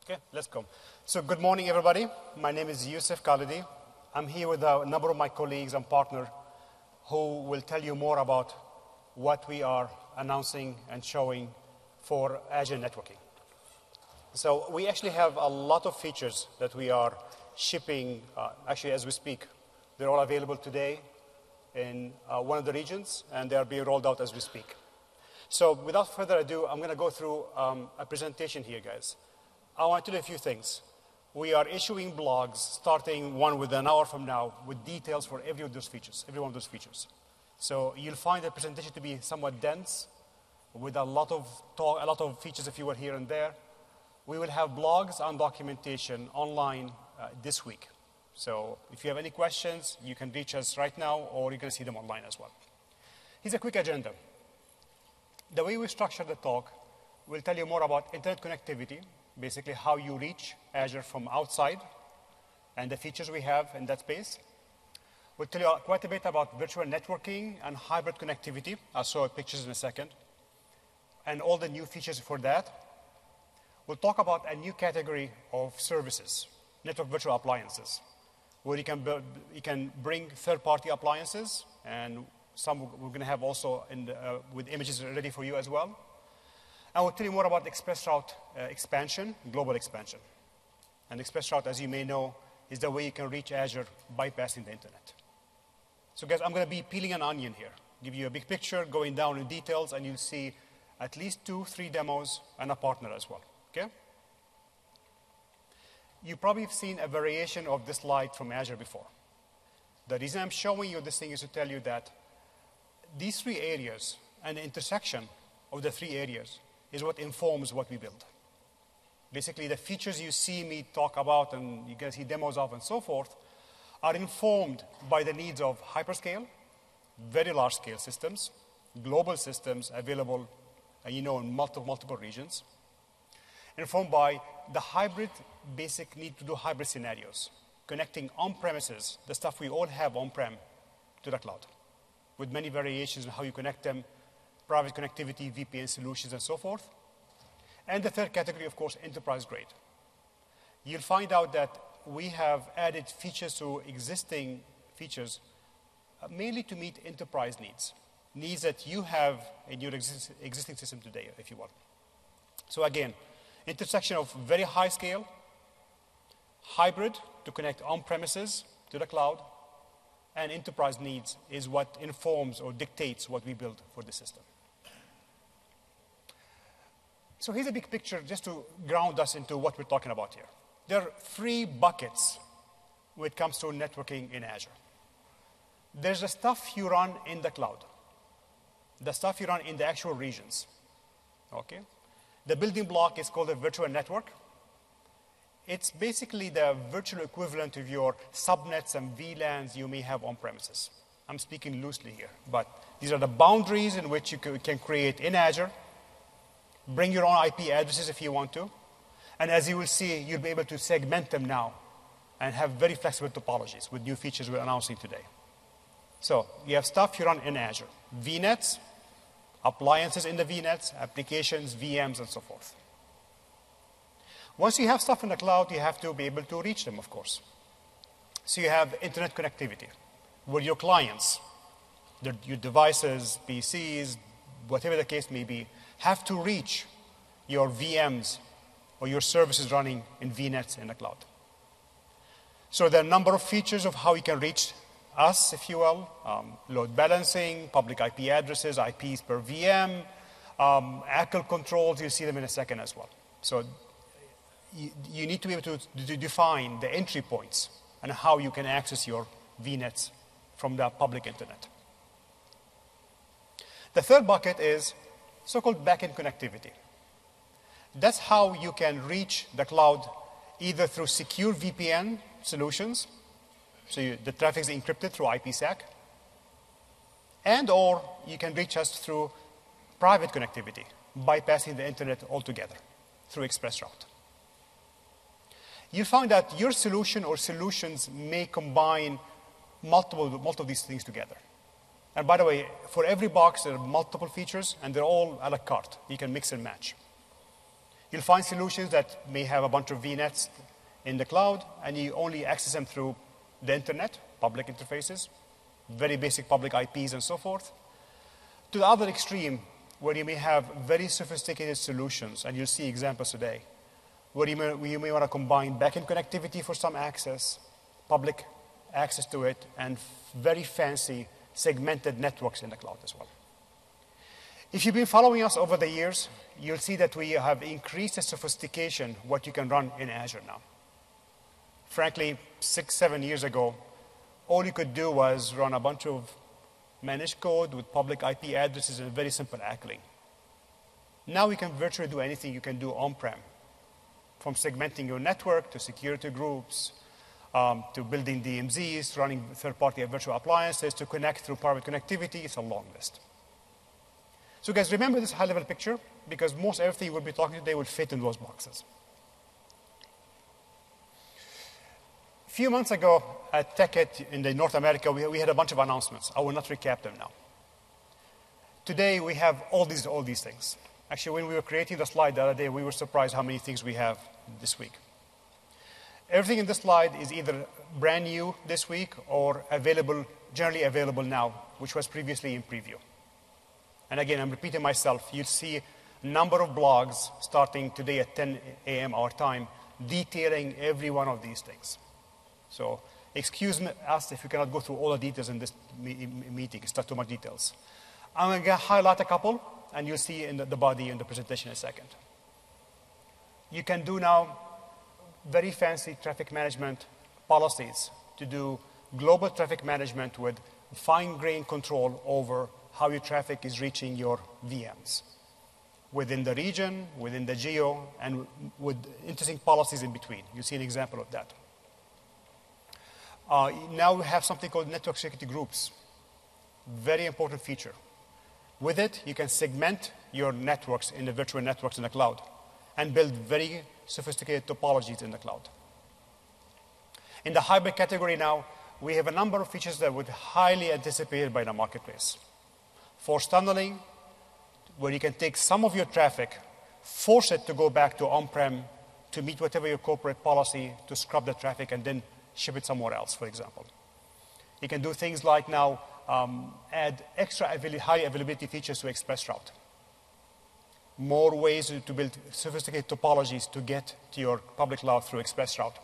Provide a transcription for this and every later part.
Okay, let's go. So good morning, everybody. My name is Yusuf Khalidi. I'm here with a number of my colleagues and partners who will tell you more about what we are announcing and showing for Azure networking. So we actually have a lot of features that we are shipping, actually as we speak. They're all available today in one of the regions, and they are being rolled out as we speak. So without further ado, I'm going to go through a presentation here, guys. I want to do a few things. We are issuing blogs, starting one within an hour from now, with details for every one of those features. So you'll find the presentation to be somewhat dense, with a lot of talk, a lot of features, if you will, here and there. We will have blogs and documentation online this week. So if you have any questions, you can reach us right now, or you can see them online as well. Here's a quick agenda. The way we structure the talk, we'll tell you more about internet connectivity, basically how you reach Azure from outside, and the features we have in that space. We'll tell you quite a bit about virtual networking and hybrid connectivity. I'll show pictures in a second, and all the new features for that. We'll talk about a new category of services, network virtual appliances, where you can bring third-party appliances, and some we're going to have also with images ready for you as well. I will tell you more about ExpressRoute expansion, global expansion. And ExpressRoute, as you may know, is the way you can reach Azure bypassing the internet. So guys, I'm going to be peeling an onion here, give you a big picture, going down in details, and you'll see at least 2-3 demos and a partner as well, okay? You probably have seen a variation of this slide from Azure before. The reason I'm showing you this thing is to tell you that these 3 areas and the intersection of the 3 areas is what informs what we build. Basically, the features you see me talk about and you can see demos of and so forth are informed by the needs of hyperscale, very large-scale systems, global systems available in multiple regions, informed by the hybrid basic need to do hybrid scenarios, connecting on-premises, the stuff we all have on-prem, to the cloud, with many variations on how you connect them, private connectivity, VPN solutions, and so forth. And the third category, of course, enterprise grade. You'll find out that we have added features to existing features, mainly to meet enterprise needs that you have in your existing system today, if you will. So again, intersection of very high scale, hybrid to connect on-premises to the cloud, and enterprise needs is what informs or dictates what we build for the system. So here's a big picture just to ground us into what we're talking about here. There are 3 buckets when it comes to networking in Azure. There's the stuff you run in the cloud, the stuff you run in the actual regions, okay? The building block is called a virtual network. It's basically the virtual equivalent of your subnets and VLANs you may have on premises. I'm speaking loosely here, but these are the boundaries in which you can create in Azure. Bring your own IP addresses if you want to. And as you will see, you'll be able to segment them now and have very flexible topologies with new features we're announcing today. So you have stuff you run in Azure. VNets, appliances in the VNets, applications, VMs, and so forth. Once you have stuff in the cloud, you have to be able to reach them, of course. So you have internet connectivity, where your clients, your devices, PCs, whatever the case may be, have to reach your VMs or your services running in VNets in the cloud. So there are a number of features of how you can reach us, if you will, load balancing, public IP addresses, IPs per VM, ACL controls, you'll see them in a second as well. So you need to be able to define the entry points and how you can access your VNets from the public internet. The third bucket is so-called backend connectivity. That's how you can reach the cloud either through secure VPN solutions, so the traffic is encrypted through IPsec, and or you can reach us through private connectivity, bypassing the internet altogether through ExpressRoute. You find that your solution or solutions may combine multiple of these things together. And by the way, for every box, there are multiple features, and they're all a la carte. You can mix and match. You'll find solutions that may have a bunch of VNets in the cloud, and you only access them through the internet, public interfaces, very basic public IPs and so forth. To the other extreme, where you may have very sophisticated solutions, and you'll see examples today, where you may want to combine backend connectivity for some access, public access to it, and very fancy segmented networks in the cloud as well. If you've been following us over the years, you'll see that we have increased the sophistication what you can run in Azure now. Frankly, 6, 7 years ago, all you could do was run a bunch of managed code with public IP addresses and very simple ACLing. Now you can virtually do anything you can do on-prem, from segmenting your network to security groups, to building DMZs, running third-party virtual appliances, to connect through private connectivity. It's a long list. So guys, remember this high-level picture, because most everything we'll be talking today will fit in those boxes. A few months ago at TechEd in North America, we had a bunch of announcements. I will not recap them now. Today, we have all these things. Actually, when we were creating the slide the other day, we were surprised how many things we have this week. Everything in this slide is either brand new this week or generally available now, which was previously in preview. And again, I'm repeating myself. You'll see a number of blogs starting today at 10 a.m. our time detailing every one of these things. So excuse us if we cannot go through all the details in this meeting. It's not too much details. I'm going to highlight a couple, and you'll see in the body in the presentation in a second. You can do now very fancy traffic management policies to do global traffic management with fine-grained control over how your traffic is reaching your VMs within the region, within the geo, and with interesting policies in between. You'll see an example of that. Now we have something called network security groups. Very important feature. With it, you can segment your networks in the virtual networks in the cloud and build very sophisticated topologies in the cloud. In the hybrid category now, we have a number of features that were highly anticipated by the marketplace. Force tunneling, where you can take some of your traffic, force it to go back to on-prem to meet whatever your corporate policy to scrub the traffic and then ship it somewhere else, for example. You can do things like now add extra high availability features to ExpressRoute. More ways to build sophisticated topologies to get to your public cloud through ExpressRoute.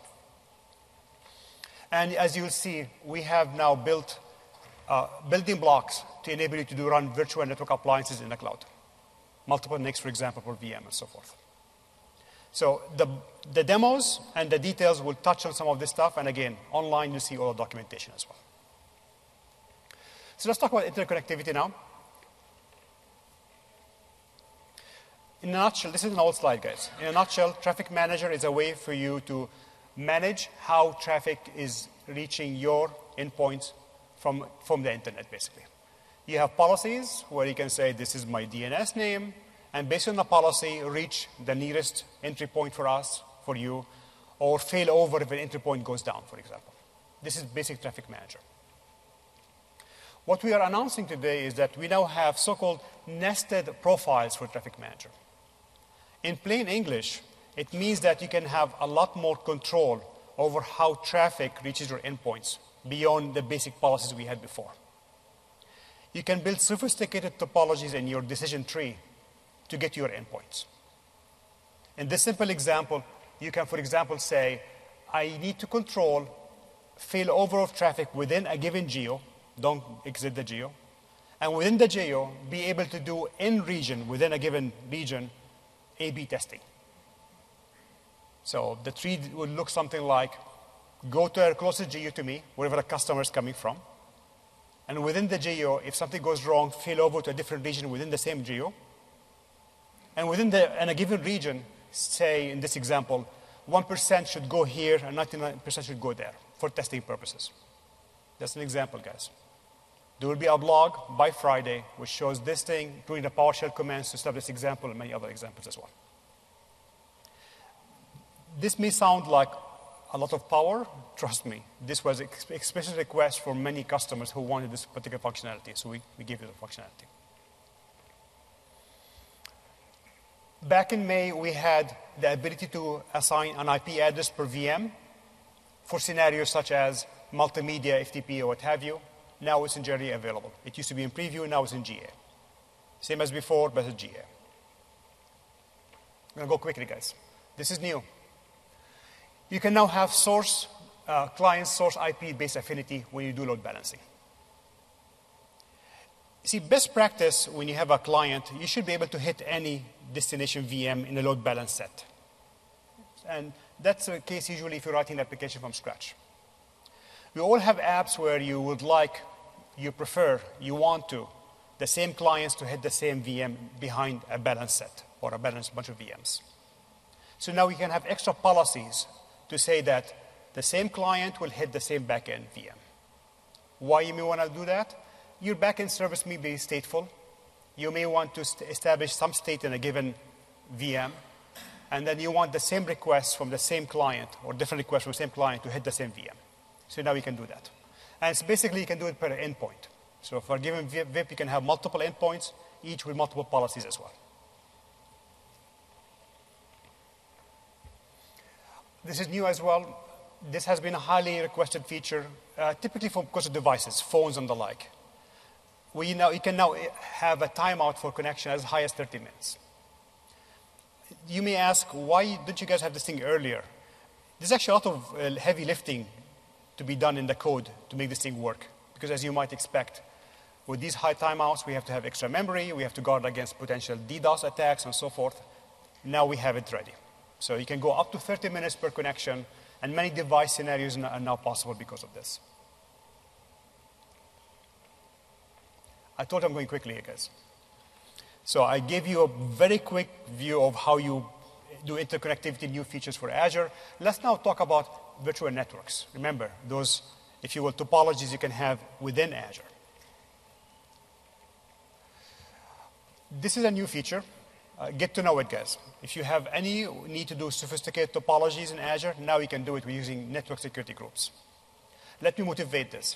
And as you'll see, we have now built building blocks to enable you to run virtual network appliances in the cloud. Multiple NICs, for example, for VM and so forth. So the demos and the details will touch on some of this stuff. And again, online, you'll see all the documentation as well. So let's talk about interconnectivity now. In a nutshell, this is an old slide, guys. In a nutshell, Traffic Manager is a way for you to manage how traffic is reaching your endpoints from the internet, basically. You have policies where you can say, this is my DNS name, and based on the policy, reach the nearest entry point for us, for you, or fail over if an entry point goes down, for example. This is basic Traffic Manager. What we are announcing today is that we now have so-called nested profiles for Traffic Manager. In plain English, it means that you can have a lot more control over how traffic reaches your endpoints beyond the basic policies we had before. You can build sophisticated topologies in your decision tree to get to your endpoints. In this simple example, you can, for example, say, I need to control failover of traffic within a given geo, don't exit the geo, and within the geo, be able to do in region, within a given region, A/B testing. So the tree would look something like, go to the closest geo to me, wherever the customer is coming from, and within the geo, if something goes wrong, fail over to a different region within the same geo, and within a given region, say in this example, 1% should go here and 99% should go there for testing purposes. That's an example, guys. There will be a blog by Friday which shows this thing, including the PowerShell commands to start this example and many other examples as well. This may sound like a lot of power. Trust me, this was an explicit request for many customers who wanted this particular functionality, so we gave you the functionality. Back in May, we had the ability to assign an IP address per VM for scenarios such as multimedia, FTP, or what have you. Now it's in generally available. It used to be in preview, now it's in GA. Same as before, but it's GA. I'm going to go quickly, guys. This is new. You can now have client source IP-based affinity when you do load balancing. See, best practice when you have a client, you should be able to hit any destination VM in a load balance set. And that's the case usually if you're writing an application from scratch. We all have apps where you would like, you prefer, you want to, the same clients to hit the same VM behind a balance set or a balanced bunch of VMs. So now we can have extra policies to say that the same client will hit the same backend VM. Why you may want to do that? Your backend service may be stateful. You may want to establish some state in a given VM, and then you want the same requests from the same client or different requests from the same client to hit the same VM. So now we can do that. And it's basically you can do it per endpoint. So for a given VIP, you can have multiple endpoints, each with multiple policies as well. This is new as well. This has been a highly requested feature, typically because of devices, phones and the like. You can now have a timeout for connection as high as 30 minutes. You may ask, why didn't you guys have this thing earlier? There's actually a lot of heavy lifting to be done in the code to make this thing work. Because as you might expect, with these high timeouts, we have to have extra memory, we have to guard against potential DDoS attacks and so forth. Now we have it ready. So you can go up to 30 minutes per connection, and many device scenarios are now possible because of this. I thought I'm going quickly here, guys. So I gave you a very quick view of how you do interconnectivity, new features for Azure. Let's now talk about virtual networks. Remember, those, if you will, topologies you can have within Azure. This is a new feature. Get to know it, guys. If you have any need to do sophisticated topologies in Azure, now you can do it using network security groups. Let me motivate this.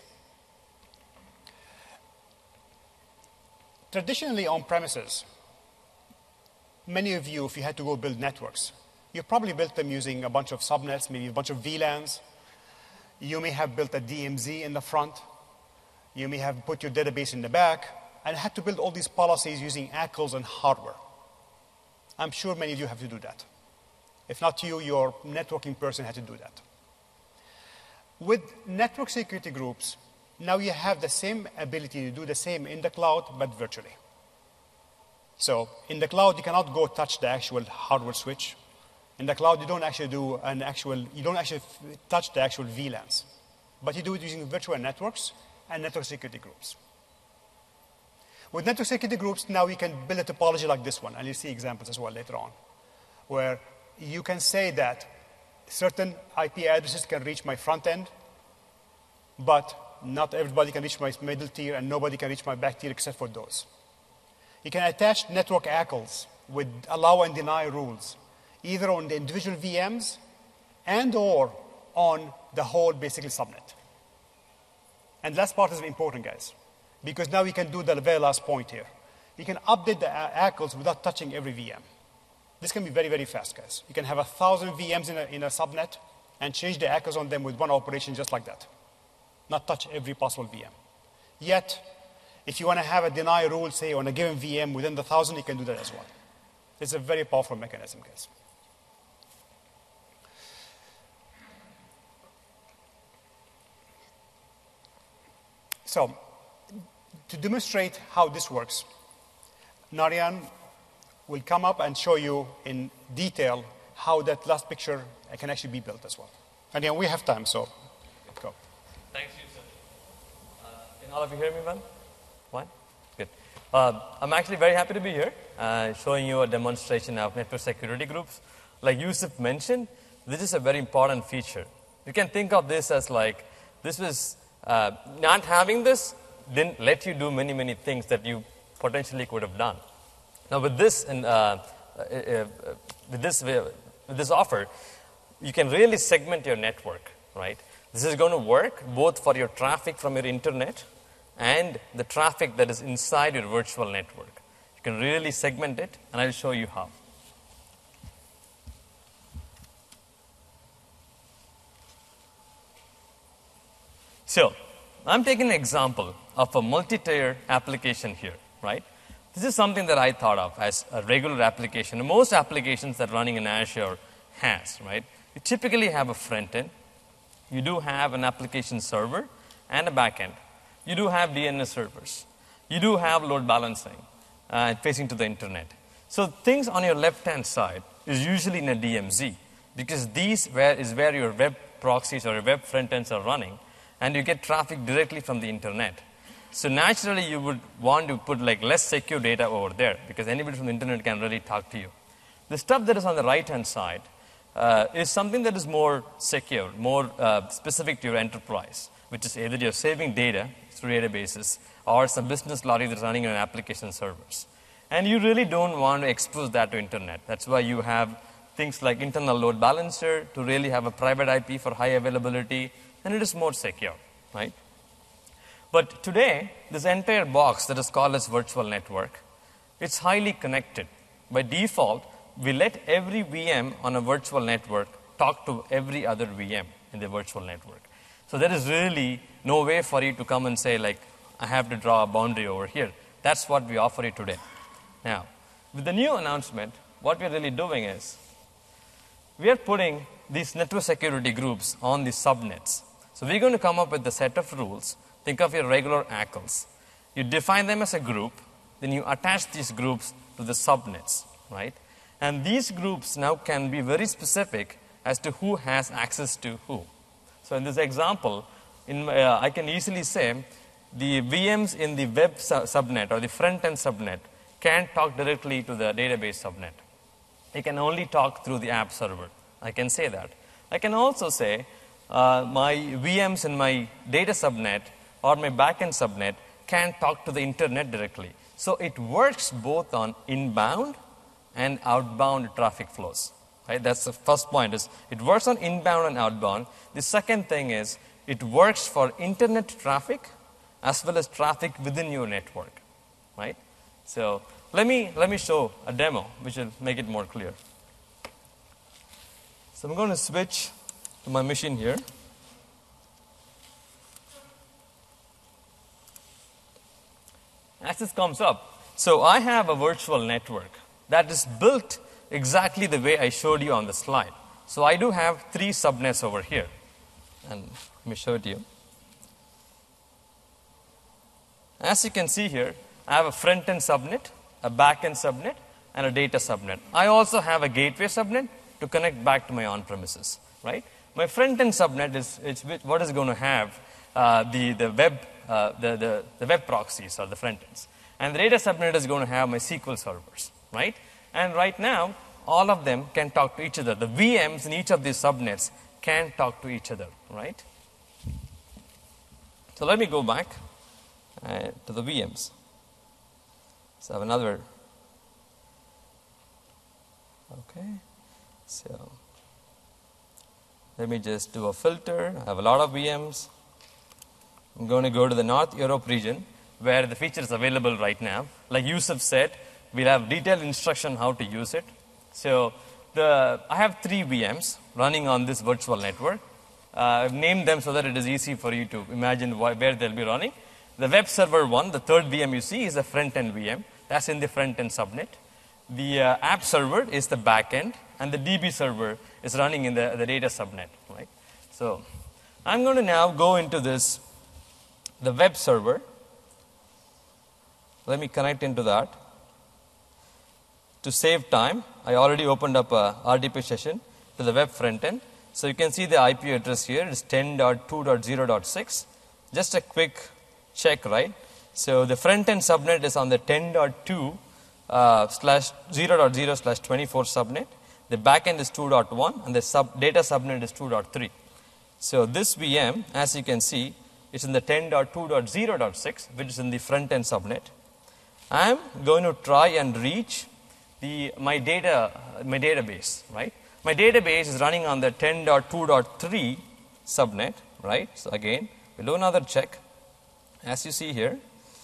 Traditionally, on premises, many of you, if you had to go build networks, you probably built them using a bunch of subnets, maybe a bunch of VLANs. You may have built a DMZ in the front. You may have put your database in the back, and had to build all these policies using ACLs and hardware. I'm sure many of you have to do that. If not you, your networking person had to do that. With network security groups, now you have the same ability to do the same in the cloud, but virtually. So in the cloud, you cannot go touch the actual hardware switch. In the cloud, you don't actually touch the actual VLANs, but you do it using virtual networks and network security groups. With network security groups, now you can build a topology like this one, and you'll see examples as well later on, where you can say that certain IP addresses can reach my front end, but not everybody can reach my middle tier, and nobody can reach my back tier except for those. You can attach network ACLs with allow and deny rules, either on the individual VMs and or on the whole, basically, subnet. And last part is important, guys, because now we can do the very last point here. You can update the ACLs without touching every VM. This can be very, very fast, guys. You can have 1,000 VMs in a subnet and change the ACLs on them with one operation just like that. Not touch every possible VM. Yet, if you want to have a deny rule, say, on a given VM within the 1,000, you can do that as well. It's a very powerful mechanism, guys. So, to demonstrate how this works, Narayan will come up and show you in detail how that last picture can actually be built as well. And again, we have time, so go. Thanks, Yusuf. Can all of you hear me well? One? Good. I'm actually very happy to be here, showing you a demonstration of network security groups. Like Yusuf mentioned, this is a very important feature. You can think of this as like, this was, not having this didn't let you do many, many things that you potentially could have done. Now with this, with this offer, you can really segment your network, right? This is going to work both for your traffic from your internet and the traffic that is inside your virtual network. You can really segment it, and I'll show you how. So I'm taking an example of a multi-tier application here, right? This is something that I thought of as a regular application. Most applications that running in Azure has, right? You typically have a front end. You do have an application server and a back end. You do have DNS servers. You do have load balancing facing to the internet. So things on your left-hand side is usually in a DMZ, because these is where your web proxies or your web front ends are running, and you get traffic directly from the internet. So naturally, you would want to put like less secure data over there, because anybody from the internet can really talk to you. The stuff that is on the right-hand side is something that is more secure, more specific to your enterprise, which is either you're saving data through databases or some business logic that's running on application servers. And you really don't want to expose that to internet. That's why you have things like internal load balancer to really have a private IP for high availability, and it is more secure, right? But today, this entire box that is called as virtual network, it's highly connected. By default, we let every VM on a virtual network talk to every other VM in the virtual network. So there is really no way for you to come and say, like, I have to draw a boundary over here. That's what we offer you today. Now, with the new announcement, what we're really doing is we are putting these network security groups on the subnets. So we're going to come up with a set of rules. Think of your regular ACLs. You define them as a group, then you attach these groups to the subnets, right? And these groups now can be very specific as to who has access to who. So in this example, I can easily say the VMs in the web subnet or the front-end subnet can't talk directly to the database subnet. It can only talk through the app server. I can say that. I can also say my VMs in my data subnet or my backend subnet can't talk to the internet directly. So it works both on inbound and outbound traffic flows. Right? That's the first point. Is it works on inbound and outbound. The second thing is it works for internet traffic as well as traffic within your network. Right? So let me show a demo which will make it more clear. So I'm going to switch to my machine here. As this comes up, so I have a virtual network that is built exactly the way I showed you on the slide. So I do have 3 subnets over here. And let me show it to you. As you can see here, I have a front-end subnet, a back-end subnet, and a data subnet. I also have a gateway subnet to connect back to my on-premises, right? My front-end subnet is what is going to have the web proxies or the front ends. And the data subnet is going to have my SQL servers, right? And right now, all of them can talk to each other. The VMs in each of these subnets can talk to each other, right? So let me go back to the VMs. So I have another. Okay. So let me just do a filter. I have a lot of VMs. I'm going to go to the North Europe region where the feature is available right now. Like Yusuf said, we'll have detailed instruction how to use it. So I have 3 VMs running on this virtual network. I've named them so that it is easy for you to imagine where they'll be running. The web server 1, the third VM you see, is a front-end VM. That's in the front-end subnet. The app server is the back-end, and the DB server is running in the data subnet, right? So I'm going to now go into the web server. Let me connect into that. To save time, I already opened up a RDP session to the web front-end. So you can see the IP address here is 10.2.0.6. Just a quick check, right? So the front-end subnet is on the 10.2 /0.0/24 subnet. The backend is 2.1 and the data subnet is 2.3. So this VM, as you can see, is in the 10.2.0.6, which is in the front-end subnet. I'm going to try and reach my database, right? My database is running on the 10.2.3 subnet, right? So again, we'll do another check. As you see here,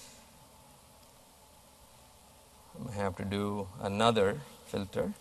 I have to do another filter.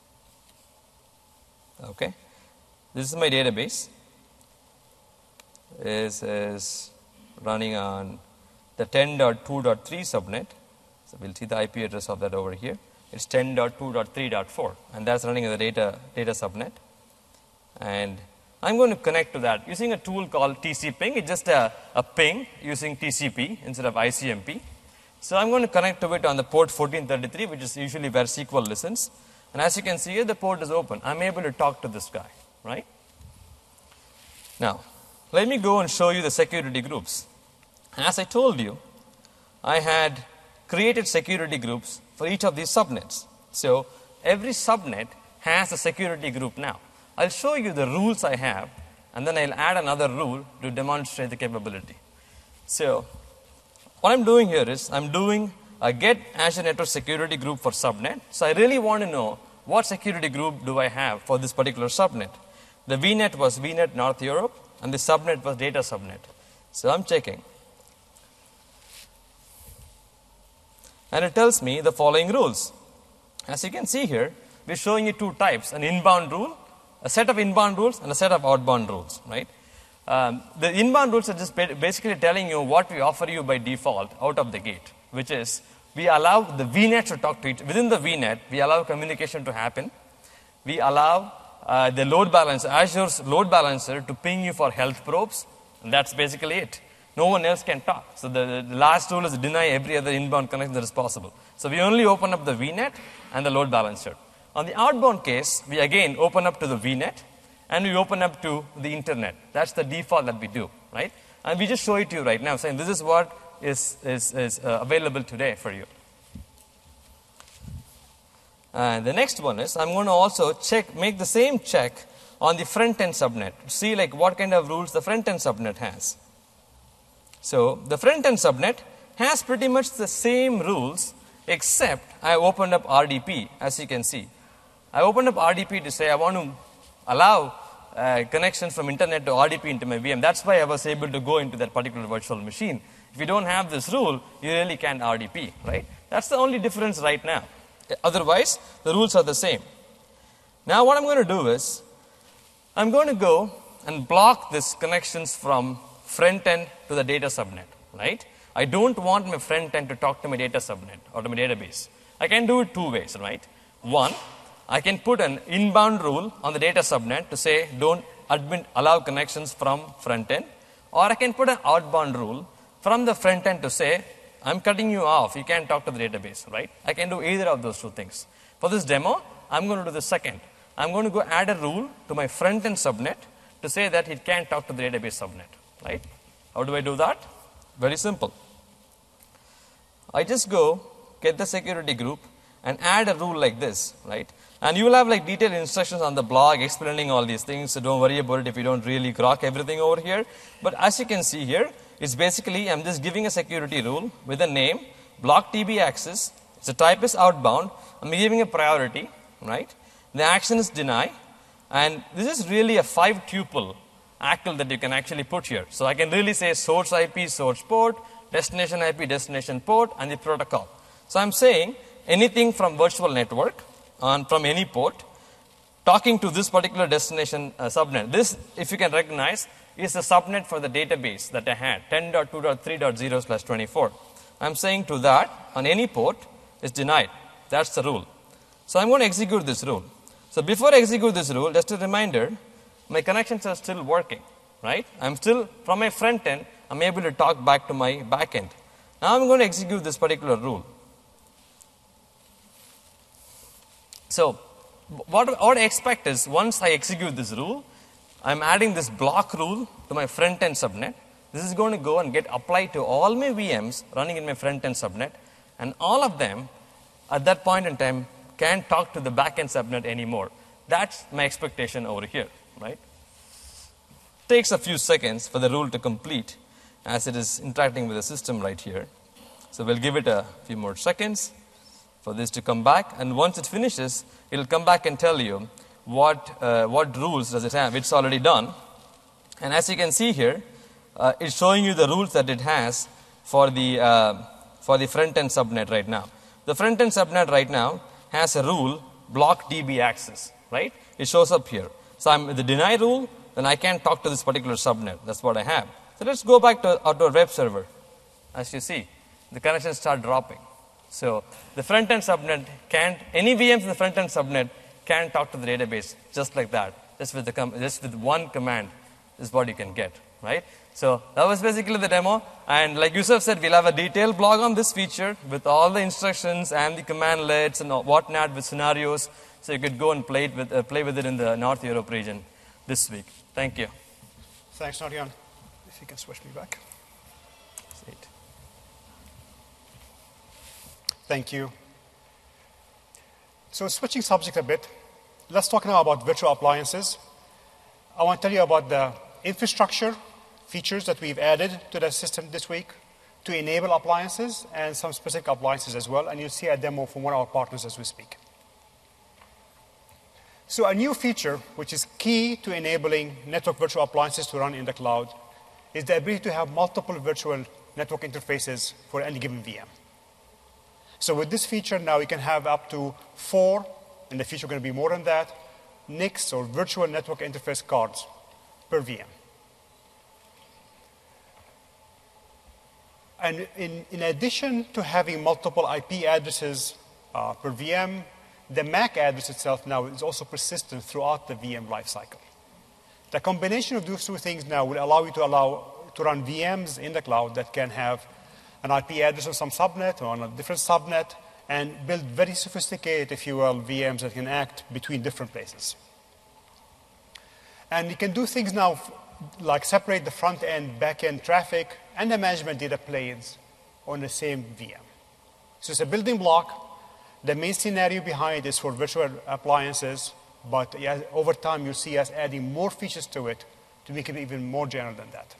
Okay, this is my database. is running on the 10.2.3 subnet. So we'll see the IP address of that over here. It's 10.2.3.4, and that's running as a data subnet. And I'm going to connect to that using a tool called TCPing. It's just a ping using TCP instead of ICMP. So I'm going to connect to it on the port 1433, which is usually where SQL listens. And as you can see here, the port is open. I'm able to talk to this guy, right? Now, let me go and show you the security groups. As I told you, I had created security groups for each of these subnets. So every subnet has a security group now. I'll show you the rules I have, and then I'll add another rule to demonstrate the capability. So what I'm doing here is I'm doing a get Azure Network Security Group for subnet. So I really want to know what security group do I have for this particular subnet. The VNet was VNet North Europe, and the subnet was data subnet. So I'm checking. And it tells me the following rules. As you can see here, we're showing you two types, an inbound rule, a set of inbound rules, and a set of outbound rules, right? The inbound rules are just basically telling you what we offer you by default out of the gate, which is we allow the VNet to talk to each. Within the VNet, we allow communication to happen. We allow the load balancer, Azure's load balancer, to ping you for health probes, and that's basically it. No one else can talk. So the last rule is deny every other inbound connection that is possible. So we only open up the VNet and the load balancer. On the outbound case, we again open up to the VNet and we open up to the internet. That's the default that we do, right? And we just show it to you right now, saying this is what is available today for you. And the next one is I'm going to also make the same check on the front-end subnet to see like what kind of rules the front-end subnet has. So the front-end subnet has pretty much the same rules, except I opened up RDP, as you can see. I opened up RDP to say I want to allow connections from internet to RDP into my VM. That's why I was able to go into that particular virtual machine. If you don't have this rule, you really can't RDP, right? That's the only difference right now. Otherwise, the rules are the same. Now what I'm going to do is, I'm going to go and block these connections from front end to the data subnet, right? I don't want my front end to talk to my data subnet or to my database. I can do it two ways, right? One, I can put an inbound rule on the data subnet to say don't allow connections from front end, or I can put an outbound rule from the front end to say I'm cutting you off, you can't talk to the database, right? I can do either of those two things. For this demo, I'm going to do the second. I'm going to go add a rule to my front end subnet to say that it can't talk to the database subnet, right? How do I do that? Very simple. I just go get the security group and add a rule like this, right? And you will have like detailed instructions on the blog explaining all these things, so don't worry about it if you don't really grok everything over here. But as you can see here, it's basically I'm just giving a security rule with a name, block TB access, the type is outbound, I'm giving a priority, right? The action is deny, and this is really a 5-tuple ACL that you can actually put here. So I can really say source IP, source port, destination IP, destination port, and the protocol. So I'm saying anything from virtual network from any port talking to this particular destination subnet. This, if you can recognize, is the subnet for the database that I had, 10.2.3.0/24. I'm saying to that on any port is denied. That's the rule. So I'm going to execute this rule. So before I execute this rule, just a reminder, my connections are still working, right? I'm still, from my front end, I'm able to talk back to my back end. Now I'm going to execute this particular rule. So what I expect is once I execute this rule, I'm adding this block rule to my front end subnet. This is going to go and get applied to all my VMs running in my front end subnet, and all of them at that point in time can't talk to the back end subnet anymore. That's my expectation over here, right? Takes a few seconds for the rule to complete as it is interacting with the system right here. So we'll give it a few more seconds for this to come back, and once it finishes, it'll come back and tell you what rules does it have. It's already done, and as you can see here, it's showing you the rules that it has for the front end subnet right now. The front end subnet right now has a rule block DB access, right? It shows up here. So the deny rule then I can't talk to this particular subnet. That's what I have. So let's go back to our web server. As you see, the connections start dropping. So the front-end subnet can't, any VMs in the front-end subnet can't talk to the database just like that. Just with one command is what you can get, right? So that was basically the demo. And like Yusuf said, we'll have a detailed blog on this feature with all the instructions and the commandlets and whatnot with scenarios. So you could go and play with it in the North Europe region this week. Thank you. Thanks, Naryan. If you can switch me back. Sweet. Thank you. So switching subject a bit, let's talk now about virtual appliances. I want to tell you about the infrastructure features that we've added to the system this week to enable appliances and some specific appliances as well. And you'll see a demo from one of our partners as we speak. So a new feature, which is key to enabling network virtual appliances to run in the cloud, is the ability to have multiple virtual network interfaces for any given VM. So with this feature now, we can have up to 4, in the future going to be more than that, NICs or virtual network interface cards per VM. And in addition to having multiple IP addresses per VM, the MAC address itself now is also persistent throughout the VM lifecycle. The combination of those two things now will allow you to run VMs in the cloud that can have an IP address on some subnet or on a different subnet and build very sophisticated, if you will, VMs that can act between different places. And you can do things now like separate the front-end, back-end traffic and the management data planes on the same VM. So it's a building block. The main scenario behind is for virtual appliances, but over time you'll see us adding more features to it to make it even more general than that.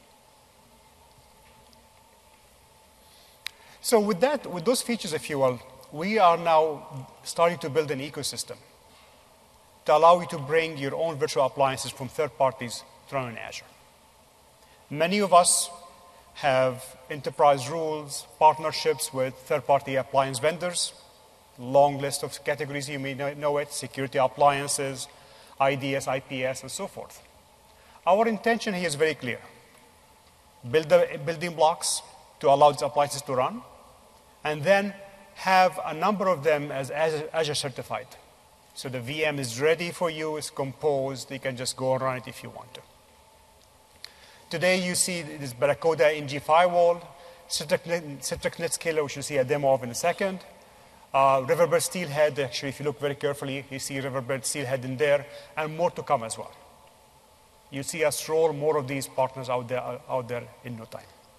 So with those features, if you will, we are now starting to build an ecosystem to allow you to bring your own virtual appliances from third parties to run in Azure. Many of us have enterprise rules, partnerships with third-party appliance vendors, long list of categories, you may know it, security appliances, IDS, IPS, and so forth. Our intention here is very clear. Build the building blocks to allow these appliances to run, and then have a number of them as Azure certified. So the VM is ready for you, it's composed, you can just go and run it if you want to. Today you see this Barracuda NG firewall, Citrix NetScaler, which you'll see a demo of in a second. Riverbed Steelhead, actually, if you look very carefully, you see Riverbed Steelhead in there, and more to come as well. You'll see us roll more of these partners out there in no time.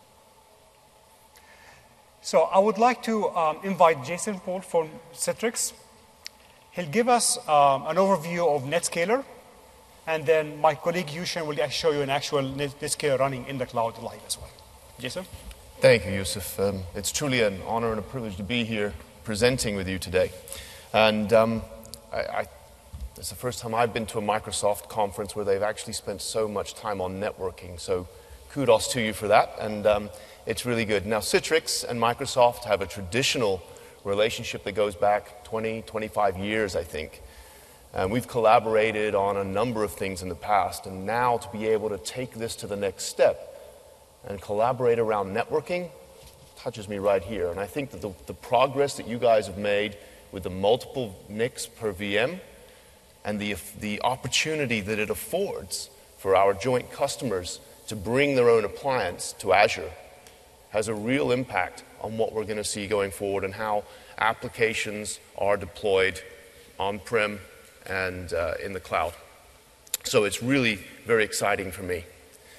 So I would like to invite Jason Pohl from Citrix. He'll give us an overview of NetScaler, and then my colleague Yushin will show you an actual NetScaler running in the cloud live as well. Jason? Thank you, Yusuf. It's truly an honor and a privilege to be here presenting with you today. And it's the first time I've been to a Microsoft conference where they've actually spent so much time on networking. So kudos to you for that. And it's really good. Now, Citrix and Microsoft have a traditional relationship that goes back 20, 25 years, I think. And we've collaborated on a number of things in the past. And now to be able to take this to the next step and collaborate around networking touches me right here. And I think that the progress that you guys have made with the multiple NICs per VM and the opportunity that it affords for our joint customers to bring their own appliance to Azure has a real impact on what we're going to see going forward and how applications are deployed on-prem and in the cloud. So it's really very exciting for me.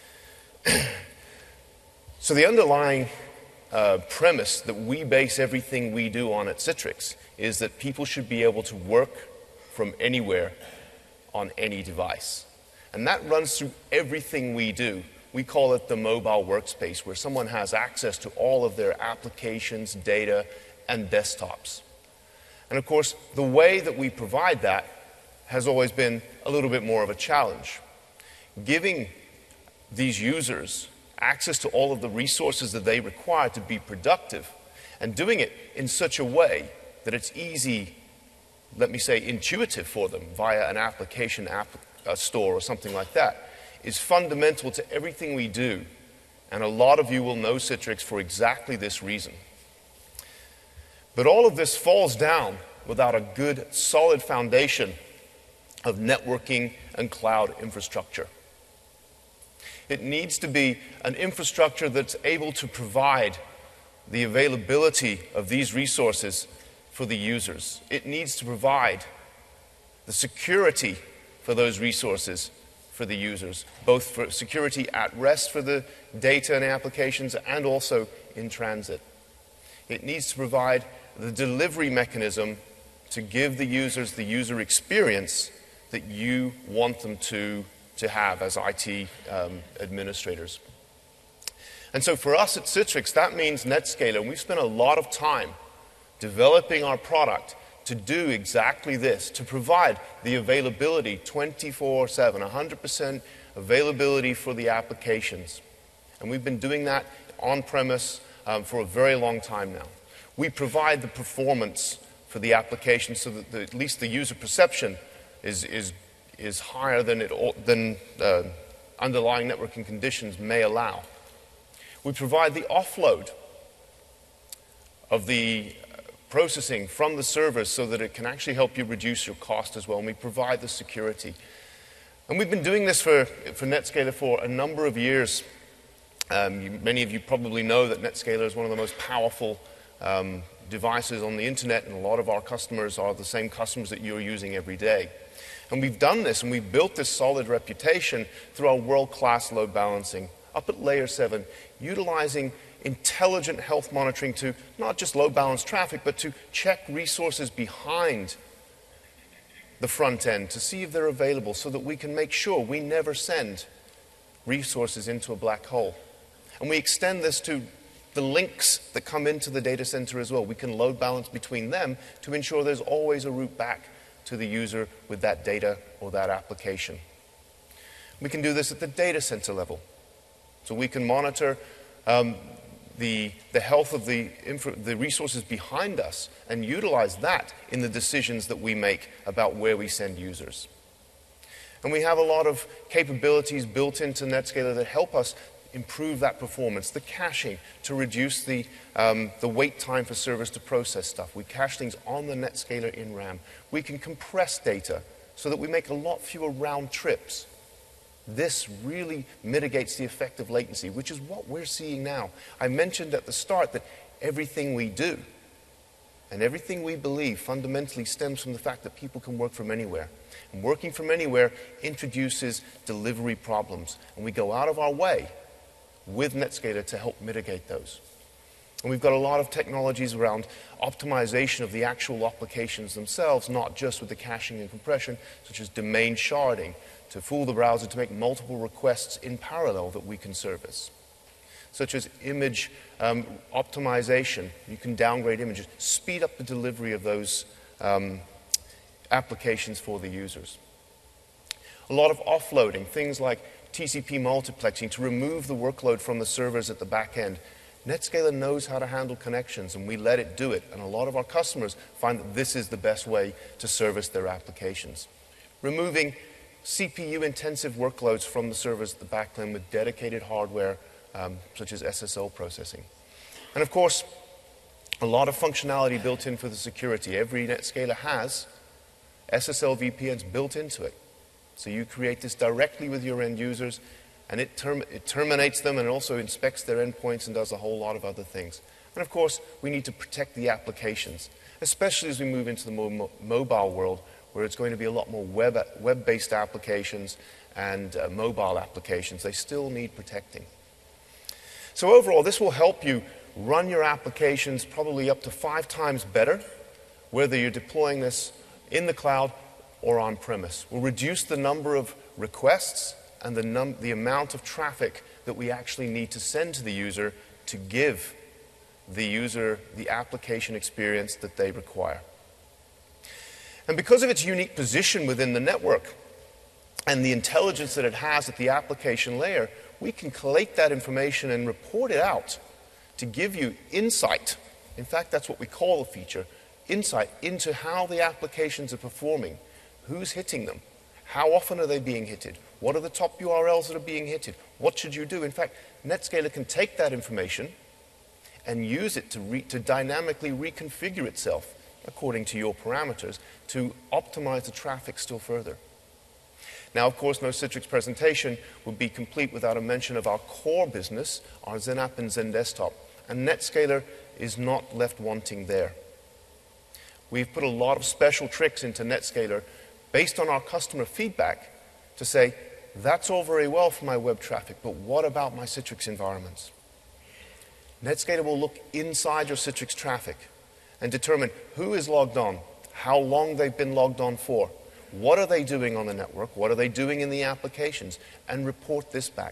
So the underlying premise that we base everything we do on at Citrix is that people should be able to work from anywhere on any device. And that runs through everything we do. We call it the mobile workspace, where someone has access to all of their applications, data, and desktops. And of course, the way that we provide that has always been a little bit more of a challenge. Giving these users access to all of the resources that they require to be productive and doing it in such a way that it's easy, let me say, intuitive for them via an application store or something like that, is fundamental to everything we do, and a lot of you will know Citrix for exactly this reason. But all of this falls down without a good, solid foundation of networking and cloud infrastructure. It needs to be an infrastructure that's able to provide the availability of these resources for the users. It needs to provide the security for those resources for the users, both for security at rest for the data and applications and also in transit. It needs to provide the delivery mechanism to give the users the user experience that you want them to have as IT administrators. And so for us at Citrix, that means NetScaler. And we've spent a lot of time developing our product to do exactly this, to provide the availability 24/7, 100% availability for the applications. And we've been doing that on-premise for a very long time now. We provide the performance for the application so that at least the user perception is higher than underlying networking conditions may allow. We provide the offload of the processing from the servers so that it can actually help you reduce your cost as well, and we provide the security. And we've been doing this for NetScaler for a number of years. Many of you probably know that NetScaler is one of the most powerful devices on the internet, and a lot of our customers are the same customers that you're using every day. And we've done this, and we've built this solid reputation through our world-class load balancing up at layer 7, utilizing intelligent health monitoring to not just load balance traffic, but to check resources behind the front end to see if they're available so that we can make sure we never send resources into a black hole. And we extend this to the links that come into the data center as well. We can load balance between them to ensure there's always a route back to the user with that data or that application. We can do this at the data center level. So we can monitor the health of the resources behind us and utilize that in the decisions that we make about where we send users. And we have a lot of capabilities built into NetScaler that help us improve that performance, the caching to reduce the wait time for servers to process stuff. We cache things on the NetScaler in RAM. We can compress data so that we make a lot fewer round trips. This really mitigates the effect of latency, which is what we're seeing now. I mentioned at the start that everything we do and everything we believe fundamentally stems from the fact that people can work from anywhere. And working from anywhere introduces delivery problems, and we go out of our way with NetScaler to help mitigate those. And we've got a lot of technologies around optimization of the actual applications themselves, not just with the caching and compression, such as domain sharding, to fool the browser to make multiple requests in parallel that we can service. Such as image optimization. You can downgrade images, speed up the delivery of those applications for the users. A lot of offloading, things like TCP multiplexing to remove the workload from the servers at the back end. NetScaler knows how to handle connections, and we let it do it. And a lot of our customers find that this is the best way to service their applications. Removing CPU-intensive workloads from the servers at the back end with dedicated hardware, such as SSL processing. And of course, a lot of functionality built in for the security. Every NetScaler has SSL VPNs built into it. So you create this directly with your end users, and it terminates them and also inspects their endpoints and does a whole lot of other things. And of course, we need to protect the applications, especially as we move into the mobile world, where it's going to be a lot more web-based applications and mobile applications. They still need protecting. So overall, this will help you run your applications probably up to 5 times better, whether you're deploying this in the cloud or on-premise. We'll reduce the number of requests and the amount of traffic that we actually need to send to the user to give the user the application experience that they require. And because of its unique position within the network and the intelligence that it has at the application layer, we can collate that information and report it out to give you insight. In fact, that's what we call the feature, insight into how the applications are performing, who's hitting them, How often are they being hitted? What are the top URLs that are being hitted? What should you do? In fact, NetScaler can take that information and use it to dynamically reconfigure itself according to your parameters to optimize the traffic still further. Now, of course, no Citrix presentation would be complete without a mention of our core business, our XenApp and XenDesktop. And NetScaler is not left wanting there. We've put a lot of special tricks into NetScaler based on our customer feedback to say, that's all very well for my web traffic, but what about my Citrix environments? NetScaler will look inside your Citrix traffic and determine who is logged on, how long they've been logged on for, what are they doing on the network, what are they doing in the applications, and report this back.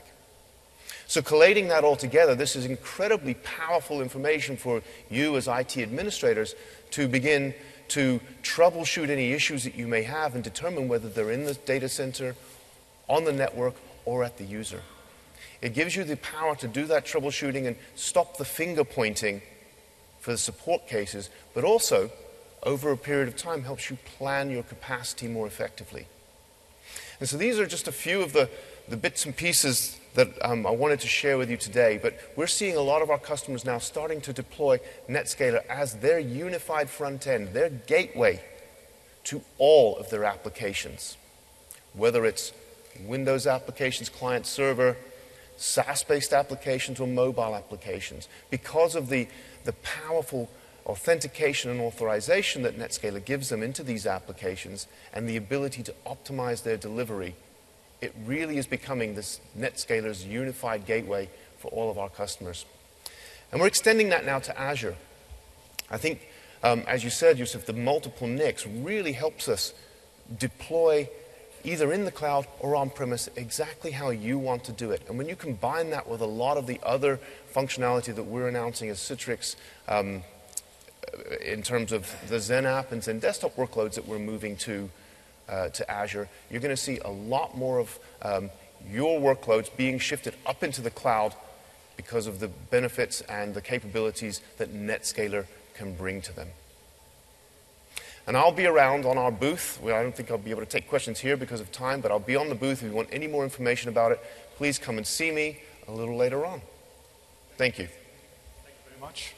So collating that all together, this is incredibly powerful information for you as IT administrators to begin to troubleshoot any issues that you may have and determine whether they're in the data center, on the network, or at the user. It gives you the power to do that troubleshooting and stop the finger pointing for the support cases, but also, over a period of time, helps you plan your capacity more effectively. And so these are just a few of the bits and pieces that I wanted to share with you today, but we're seeing a lot of our customers now starting to deploy NetScaler as their unified front end, their gateway to all of their applications, whether it's Windows applications, client server, SaaS-based applications, or mobile applications. Because of the powerful authentication and authorization that NetScaler gives them into these applications and the ability to optimize their delivery, it really is becoming this NetScaler's unified gateway for all of our customers. And we're extending that now to Azure. I think, as you said, Yusuf, the multiple NICs really helps us deploy either in the cloud or on-premise exactly how you want to do it. And when you combine that with a lot of the other functionality that we're announcing as Citrix in terms of the XenApp and XenDesktop workloads that we're moving to Azure, you're going to see a lot more of your workloads being shifted up into the cloud because of the benefits and the capabilities that NetScaler can bring to them. And I'll be around on our booth. I don't think I'll be able to take questions here because of time, but I'll be on the booth. If you want any more information about it, please come and see me a little later on. Thank you. Thank you very much.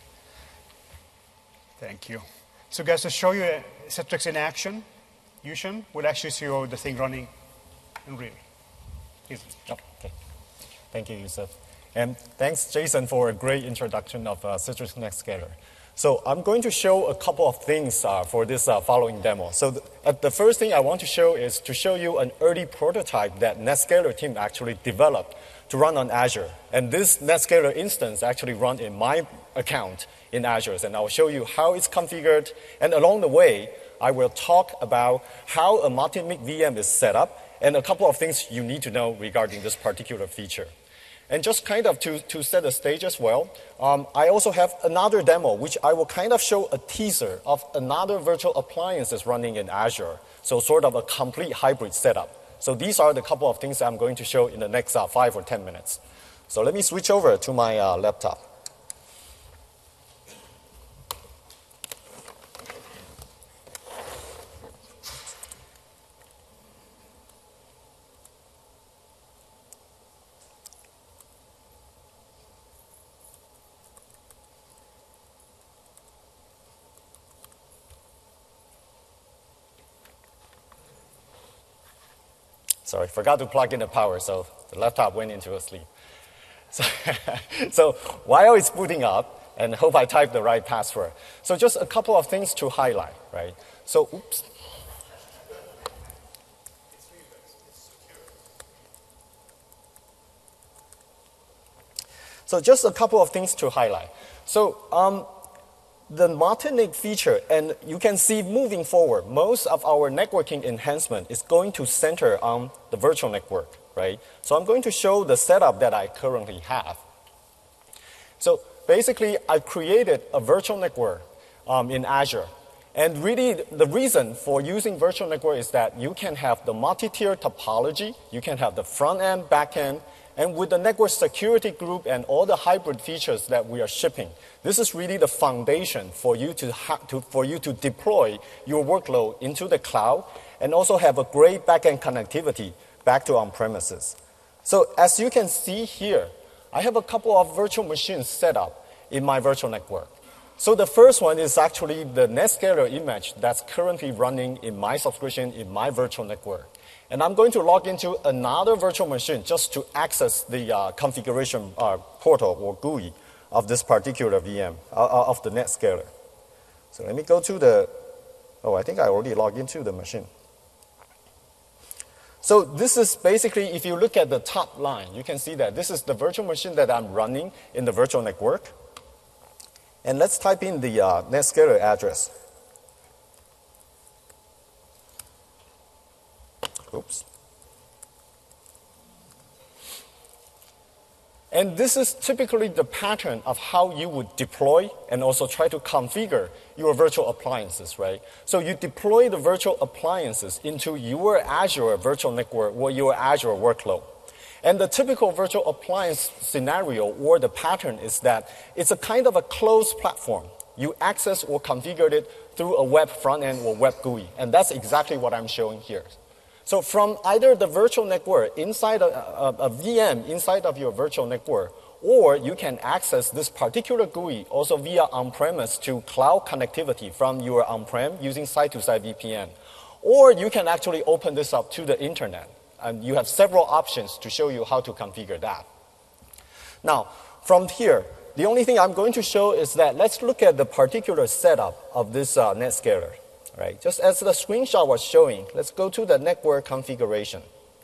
Thank you. So guys, to show you Citrix in action, Yushin will actually show the thing running in real. Okay. Thank you, Yusuf. And thanks, Jason, for a great introduction of Citrix NetScaler. So I'm going to show a couple of things for this following demo. So the first thing I want to show is to show you an early prototype that NetScaler team actually developed to run on Azure. And this NetScaler instance actually run in my account in Azure. And I'll show you how it's configured. And along the way, I will talk about how a multi-NIC VM is set up and a couple of things you need to know regarding this particular feature. And just kind of to set the stage as well, I also have another demo which I will kind of show a teaser of another virtual appliances running in Azure. So sort of a complete hybrid setup. So these are the couple of things I'm going to show in the next 5 or 10 minutes. So let me switch over to my laptop. Sorry, forgot to plug in the power, so the laptop went into a sleep. So while it's booting up, and hope I typed the right password. So just a couple of things to highlight, right? So, oops. So just a couple of things to highlight. So the multi-NIC feature, and you can see moving forward, most of our networking enhancement is going to center on the virtual network, right? So I'm going to show the setup that I currently have. So basically, I created a virtual network in Azure. And really, the reason for using virtual network is that you can have the multi-tier topology, you can have the front end, back end, And with the network security group and all the hybrid features that we are shipping, this is really the foundation for you to deploy your workload into the cloud and also have a great backend connectivity back to on-premises. So as you can see here, I have a couple of virtual machines set up in my virtual network. So the first one is actually the NetScaler image that's currently running in my subscription in my virtual network. And I'm going to log into another virtual machine just to access the configuration portal or GUI of this particular VM, of the NetScaler. So let me go to I think I already logged into the machine. So this is basically, if you look at the top line, you can see that this is the virtual machine that I'm running in the virtual network. And let's type in the NetScaler address. Oops. And this is typically the pattern of how you would deploy and also try to configure your virtual appliances, right? So you deploy the virtual appliances into your Azure virtual network or your Azure workload. And the typical virtual appliance scenario or the pattern is that it's a kind of a closed platform. You access or configure it through a web front end or web GUI. And that's exactly what I'm showing here. So from either the virtual network inside a VM inside of your virtual network, or you can access this particular GUI also via on-premise to cloud connectivity from your on-prem using site-to-site VPN. Or you can actually open this up to the internet. And you have several options to show you how to configure that. Now, from here, the only thing I'm going to show is that let's look at the particular setup of this NetScaler. Right? Just as the screenshot was showing, let's go to the network configuration.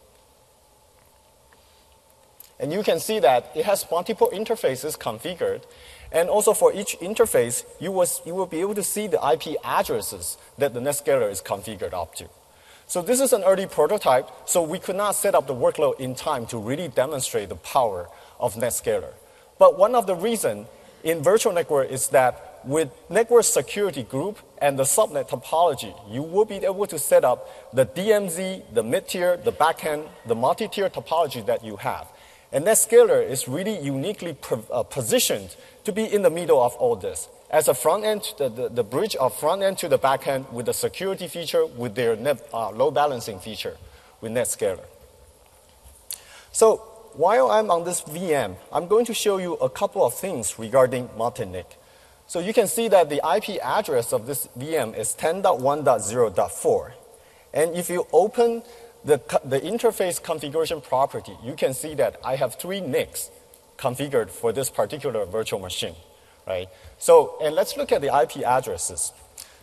And you can see that it has multiple interfaces configured. And also for each interface, you will be able to see the IP addresses that the NetScaler is configured up to. So this is an early prototype, so we could not set up the workload in time to really demonstrate the power of NetScaler. But one of the reasons in virtual network is that with network security group and the subnet topology, you will be able to set up the DMZ, the mid-tier, the backend, the multi-tier topology that you have. And NetScaler is really uniquely positioned to be in the middle of all this. As a front end, the bridge of front end to the back end with the security feature, with their load balancing feature with NetScaler. So while I'm on this VM, I'm going to show you a couple of things regarding multi-NIC. So you can see that the IP address of this VM is 10.1.0.4. And if you open the interface configuration property, you can see that I have 3 NICs configured for this particular virtual machine. Right? So, and let's look at the IP addresses.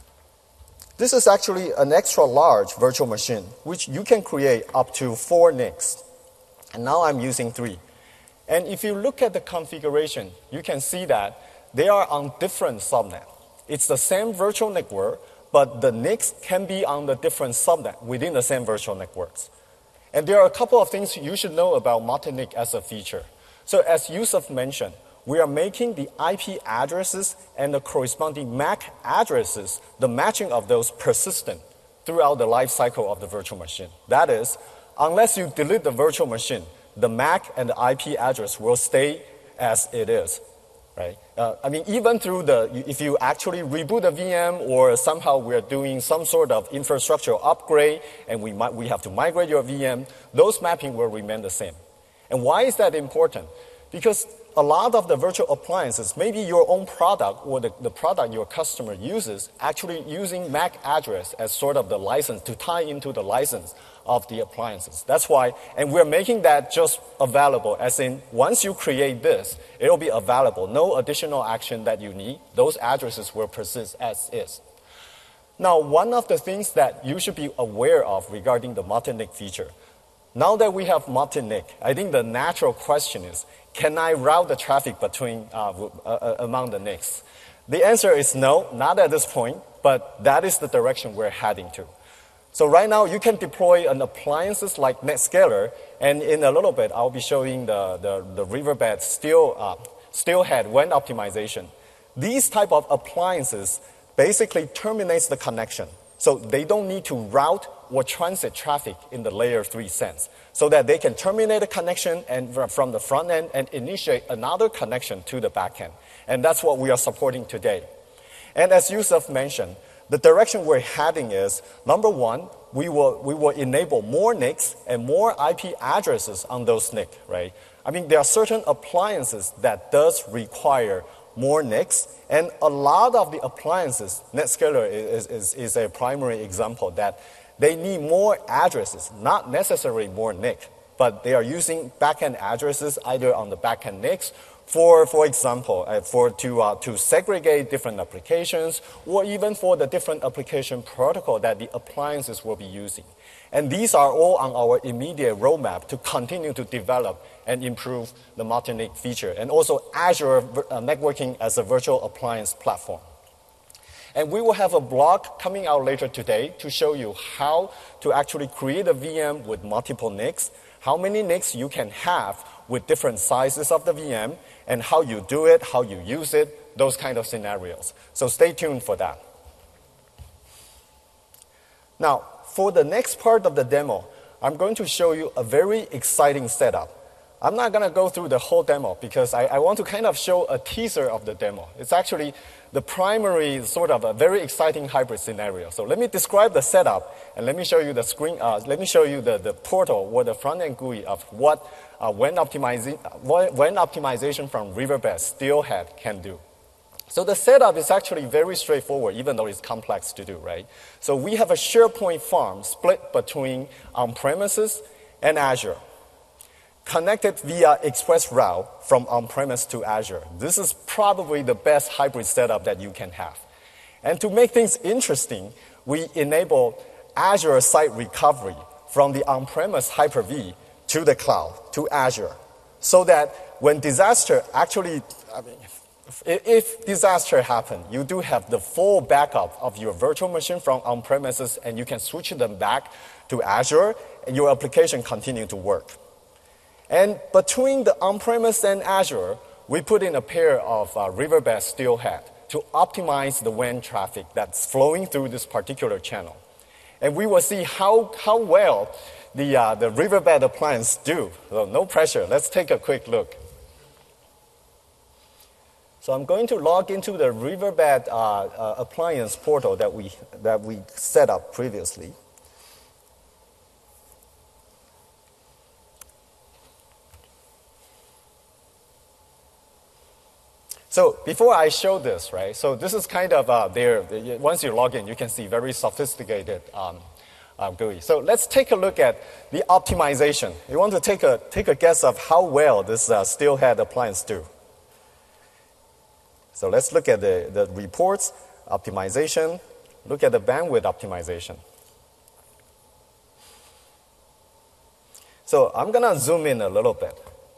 This is actually an extra large virtual machine, which you can create up to 4 NICs. And now I'm using 3. And if you look at the configuration, you can see that they are on different subnet. It's the same virtual network, but the NICs can be on the different subnet within the same virtual networks. And there are a couple of things you should know about multi-NIC as a feature. So as Yusuf mentioned, we are making the IP addresses and the corresponding MAC addresses, the matching of those persistent throughout the life cycle of the virtual machine. That is, unless you delete the virtual machine, the MAC and the IP address will stay as it is. Right? Even through if you actually reboot the VM or somehow we're doing some sort of infrastructure upgrade and we have to migrate your VM, those mapping will remain the same. And why is that important? Because a lot of the virtual appliances, maybe your own product or the product your customer uses, actually using MAC address as sort of the license to tie into the license of the appliances. That's why, and we're making that just available, as in once you create this, it'll be available. No additional action that you need. Those addresses will persist as is. Now, one of the things that you should be aware of regarding the multi-NIC feature, now that we have multi-NIC, I think the natural question is, can I route the traffic between among the NICs? The answer is no, not at this point, but that is the direction we're heading to. So right now, you can deploy an appliances like NetScaler, and in a little bit, I'll be showing the Riverbed Steelhead WAN optimization. These type of appliances basically terminates the connection So they don't need to route or transit traffic in the layer 3 sense, so that they can terminate a connection and from the front end and initiate another connection to the back end. And that's what we are supporting today. And as Yusuf mentioned, the direction we're heading is, number one, we will enable more NICs and more IP addresses on those NICs, right? I mean, there are certain appliances that does require more NICs, and a lot of the appliances, NetScaler is a primary example, that they need more addresses, not necessarily more NIC, but they are using backend addresses either on the backend NICs for example, to segregate different applications, or even for the different application protocol that the appliances will be using. And these are all on our immediate roadmap to continue to develop and improve the multi-NIC feature, and also Azure networking as a virtual appliance platform. And we will have a blog coming out later today to show you how to actually create a VM with multiple NICs, how many NICs you can have with different sizes of the VM, and how you do it, how you use it, those kind of scenarios. So stay tuned for that. Now, for the next part of the demo, I'm going to show you a very exciting setup. I'm not going to go through the whole demo because I want to kind of show a teaser of the demo. It's actually the primary sort of a very exciting hybrid scenario. So let me describe the setup, and let me show you the screen. Let me show you the portal or the front-end GUI of what when optimization from Riverbed Steelhead can do. So the setup is actually very straightforward, even though it's complex to do, right? So we have a SharePoint farm split between on-premises and Azure, connected via express route from on-premise to Azure. This is probably the best hybrid setup that you can have. And to make things interesting, we enable Azure Site Recovery from the on-premise Hyper-V to the cloud, to Azure, so that when disaster actually, if disaster happens, you do have the full backup of your virtual machine from on-premises, and you can switch them back to Azure, and your application continue to work. And between the on-premise and Azure, we put in a pair of Riverbed Steelhead to optimize the WAN traffic that's flowing through this particular channel. And we will see how well the Riverbed appliance do. So no pressure. Let's take a quick look. So I'm going to log into the Riverbed appliance portal that we set up previously. So before I show this, right, so this is kind of once you log in, you can see very sophisticated GUI. So let's take a look at the optimization. You want to take a guess of how well this Steelhead appliance do. So let's look at the reports, optimization, look at the bandwidth optimization. So I'm going to zoom in a little bit.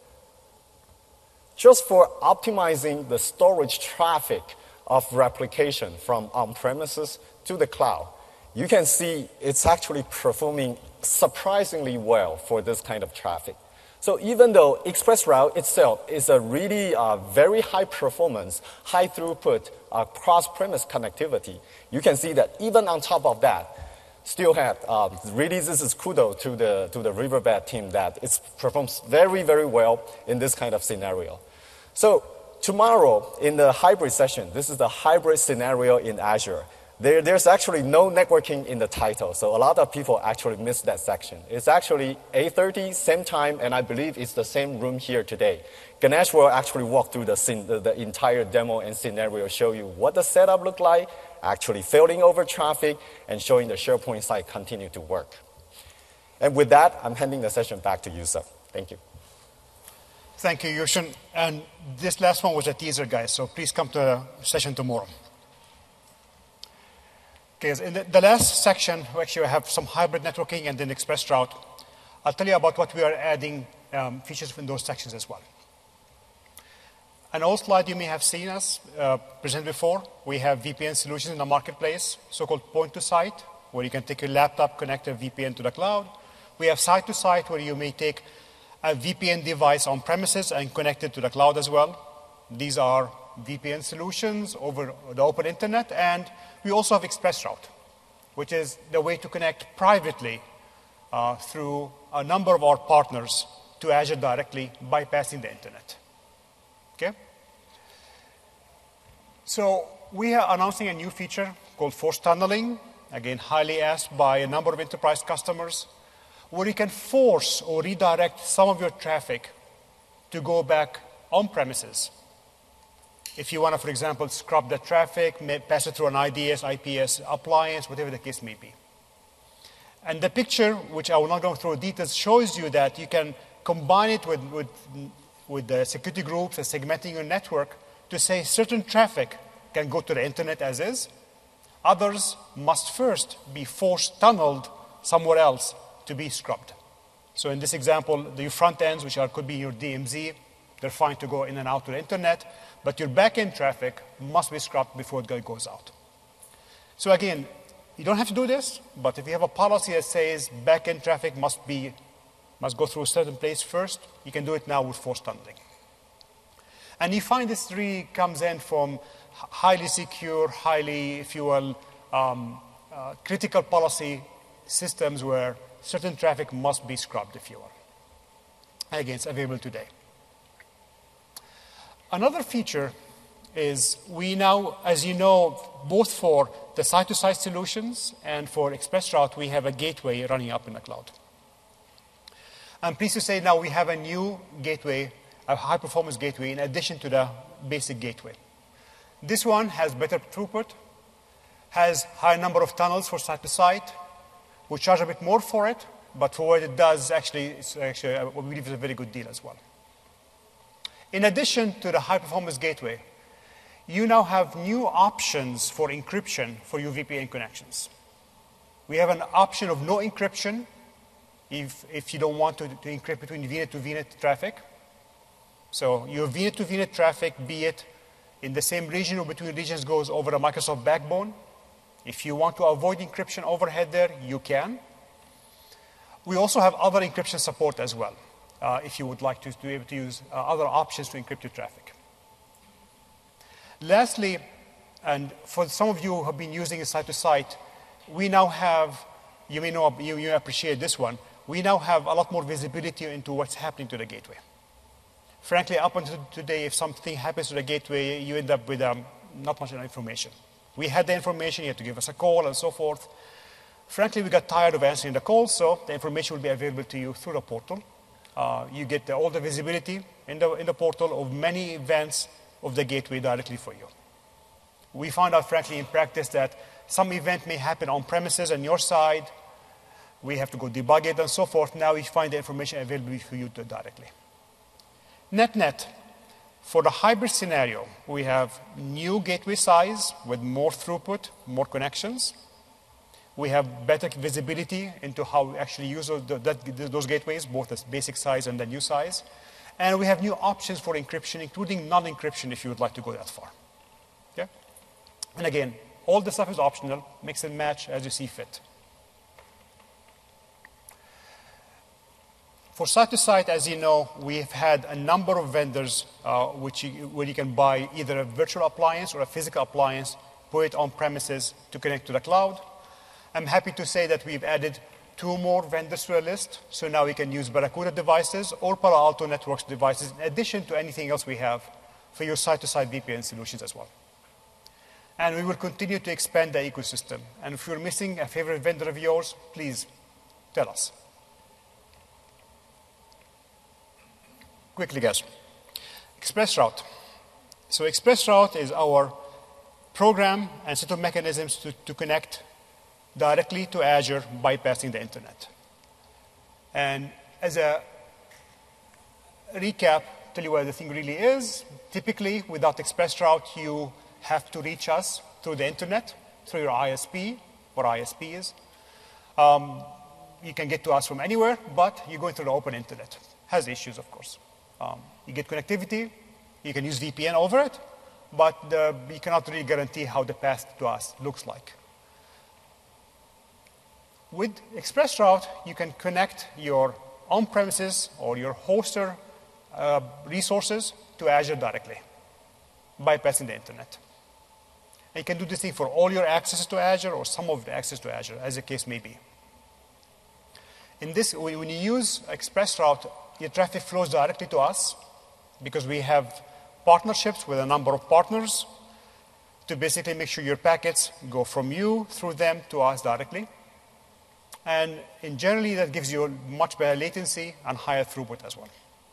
Just for optimizing the storage traffic of replication from on-premises to the cloud, you can see it's actually performing surprisingly well for this kind of traffic. So even though ExpressRoute itself is a really very high performance, high throughput cross-premise connectivity, you can see that even on top of that, Steelhead, really this is kudos to the Riverbed team that it performs very, very well in this kind of scenario. So tomorrow in the hybrid session, this is the hybrid scenario in Azure. There's actually no networking in the title, so a lot of people actually missed that section. It's actually 8:30, same time, and I believe it's the same room here today. Ganesh will actually walk through the entire demo and scenario, show you what the setup looked like, actually failing over traffic, and showing the SharePoint site continue to work. And with that, I'm handing the session back to Yusuf. Thank you. Thank you, Yushin. And this last one was a teaser, guys, so please come to the session tomorrow. Okay, in the last section, we actually have some hybrid networking and then ExpressRoute. I'll tell you about what we are adding features in those sections as well. An old slide you may have seen us present before. We have VPN solutions in the marketplace, so-called point-to-site, where you can take your laptop, connect a VPN to the cloud. We have site-to-site, where you may take a VPN device on premises and connect it to the cloud as well. These are VPN solutions over the open internet, and we also have ExpressRoute. which is the way to connect privately through a number of our partners to Azure directly, bypassing the internet. Okay? So we are announcing a new feature called force tunneling, again, highly asked by a number of enterprise customers, where you can force or redirect some of your traffic to go back on premises. If you want to, for example, scrub the traffic, pass it through an IDS, IPS appliance, whatever the case may be. And the picture, which I will not go through details, shows you that you can combine it with the security groups and segmenting your network to say certain traffic can go to the internet as is. Others must first be force tunneled somewhere else to be scrubbed. So in this example, the front ends, which could be your DMZ, they're fine to go in and out to the internet, but your back-end traffic must be scrubbed before it goes out. So again, you don't have to do this, but if you have a policy that says back-end traffic must go through a certain place first, you can do it now with force tunneling. And you find this really comes in from highly secure, highly, if you will, critical policy systems where certain traffic must be scrubbed, if you will. Again, it's available today. Another feature is we now, as you know, both for the site-to-site solutions and for ExpressRoute, we have a gateway running up in the cloud. I'm pleased to say now we have a new gateway, a high-performance gateway, in addition to the basic gateway. This one has better throughput, has higher number of tunnels for site-to-site. We charge a bit more for it, but for what it does, it's actually, we believe it's a very good deal as well. In addition to the high-performance gateway, you now have new options for encryption for your VPN connections. We have an option of no encryption if you don't want to encrypt between VNet to VNet traffic. So your VNet to VNet traffic, be it in the same region or between regions, goes over a Microsoft backbone. If you want to avoid encryption overhead there, you can. We also have other encryption support as well, if you would like to be able to use other options to encrypt your traffic. Lastly, and for some of you who have been using a site-to-site, we now have, you may know, you appreciate this one, we now have a lot more visibility into what's happening to the gateway. Frankly, up until today, if something happens to the gateway, you end up with not much information. We had the information, you had to give us a call and so forth. Frankly, we got tired of answering the calls, so the information will be available to you through the portal. You get all the visibility in the portal of many events of the gateway directly for you. We found out, frankly, in practice that some event may happen on premises on your side. We have to go debug it and so forth. Now we find the information available for you directly. Net-net, for the hybrid scenario, we have new gateway size with more throughput, more connections. We have better visibility into how we actually use those gateways, both the basic size and the new size. And we have new options for encryption, including non-encryption if you would like to go that far. Okay? And again, all the stuff is optional, mix and match as you see fit. For site-to-site, as you know, we've had a number of vendors where you can buy either a virtual appliance or a physical appliance, put it on premises to connect to the cloud. I'm happy to say that we've added 2 more vendors to the list. So now we can use Barracuda devices or Palo Alto Networks devices in addition to anything else we have for your site-to-site VPN solutions as well. And we will continue to expand the ecosystem. And if you're missing a favorite vendor of yours, please tell us. Quickly, guys. ExpressRoute. So ExpressRoute is our program and set of mechanisms to connect directly to Azure, bypassing the internet. And as a recap, tell you what the thing really is. Typically, without ExpressRoute, you have to reach us through the internet, through your ISP or ISPs. You can get to us from anywhere, but you're going through the open internet. Has issues, of course. You get connectivity, you can use VPN over it, but you cannot really guarantee how the path to us looks like. With ExpressRoute, you can connect your on-premises or your hoster resources to Azure directly, bypassing the internet. And you can do this thing for all your access to Azure or some of the access to Azure, as the case may be. In this, when you use ExpressRoute, your traffic flows directly to us because we have partnerships with a number of partners to basically make sure your packets go from you through them to us directly. And generally, that gives you much better latency and higher throughput as well.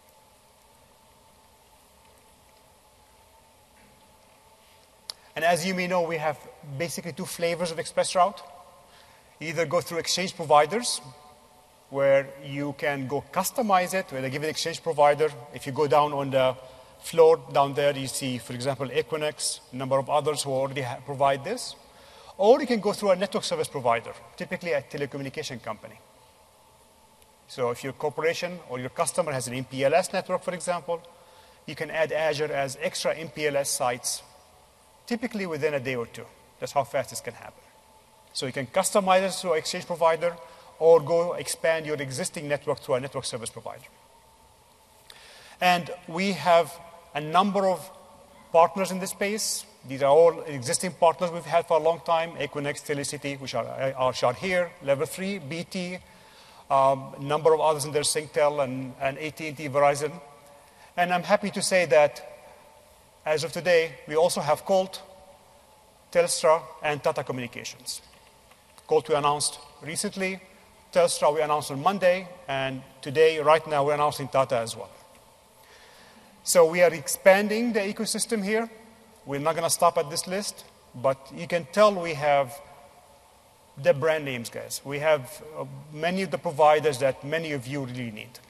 And as you may know, we have basically two flavors of ExpressRoute. You either go through exchange providers, where you can go customize it with a given exchange provider. If you go down on the floor down there, you see, for example, Equinix, a number of others who already provide this. Or you can go through a network service provider, typically a telecommunication company. So if your corporation or your customer has an MPLS network, for example, you can add Azure as extra MPLS sites, typically within a day or two. That's how fast this can happen. So you can customize it through an exchange provider or go expand your existing network through a network service provider. And we have a number of partners in this space. These are all existing partners we've had for a long time, Equinix, Telecity, which are here, Level 3, BT, a number of others in there, Singtel and AT&T, Verizon. And I'm happy to say that as of today, we also have Colt, Telstra, and Tata Communications. Colt we announced recently, Telstra we announced on Monday, and today, right now, we're announcing Tata as well. So we are expanding the ecosystem here. We're not going to stop at this list, but you can tell we have the brand names, guys. We have many of the providers that many of you really need.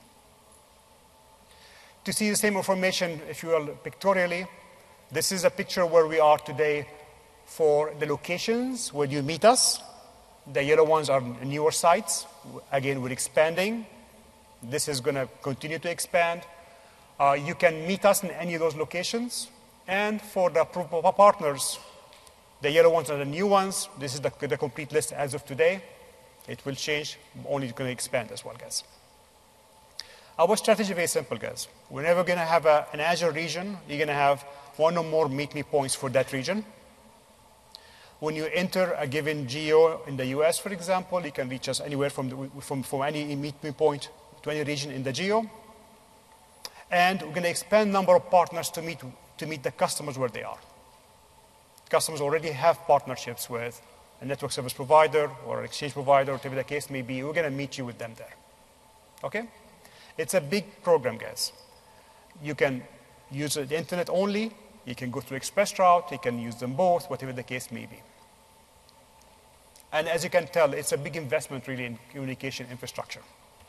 To see the same information, if you will, pictorially, this is a picture where we are today for the locations where you meet us. The yellow ones are newer sites. Again, we're expanding. This is going to continue to expand. You can meet us in any of those locations. And for the partners, the yellow ones are the new ones. This is the complete list as of today. It will change, only going to expand as well, guys. Our strategy is very simple, guys. We're never going to have an Azure region. You're going to have one or more meet me points for that region. When you enter a given geo in the US, for example, you can reach us anywhere from any meet me point to any region in the geo. And we're going to expand the number of partners to meet the customers where they are. Customers already have partnerships with a network service provider or an exchange provider, whatever the case may be. We're going to meet you with them there. Okay? It's a big program, guys. You can use the internet only. You can go through ExpressRoute. You can use them both, whatever the case may be. And as you can tell, it's a big investment, really, in communication infrastructure.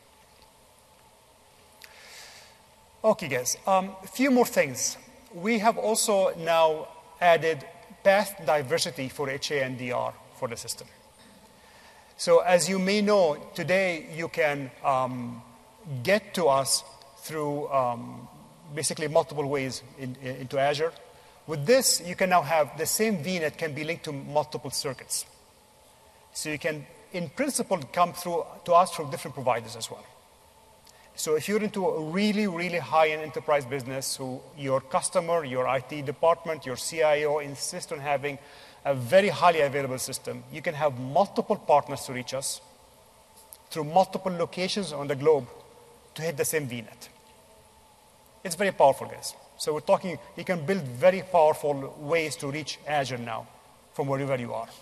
Okay, guys. A few more things. We have also now added path diversity for HA and DR for the system. So as you may know, today you can get to us through basically multiple ways into Azure. With this, you can now have the same VNet can be linked to multiple circuits. So you can, in principle, come through to us from different providers as well. So if you're into a really, really high-end enterprise business, so your customer, your IT department, your CIO insist on having a very highly available system, you can have multiple partners to reach us through multiple locations on the globe to hit the same VNet. It's very powerful, guys. So we're talking, you can build very powerful ways to reach Azure now from wherever you are.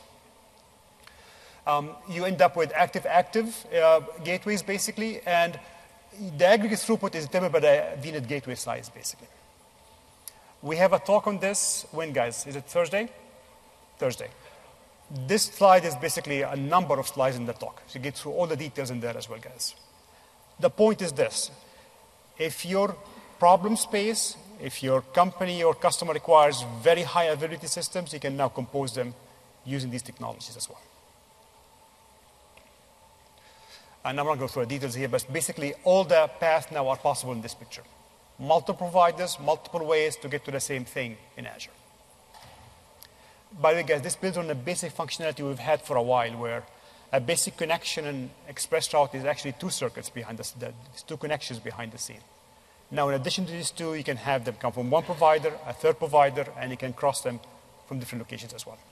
You end up with active-active gateways, basically, and the aggregate throughput is determined by the VNet gateway size, basically. We have a talk on this. When, guys? Is it Thursday? Thursday. This slide is basically a number of slides in the talk. So you get through all the details in there as well, guys. The point is this. If your problem space, if your company or customer requires very high availability systems, you can now compose them using these technologies as well. And I'm not going to go through the details here, but basically all the paths now are possible in this picture. Multiple providers, multiple ways to get to the same thing in Azure. By the way, guys, this builds on the basic functionality we've had for a while, where a basic connection in ExpressRoute is actually two circuits behind this, two connections behind the scene. Now, in addition to these two, you can have them come from one provider, a third provider, and you can cross them from different locations as well.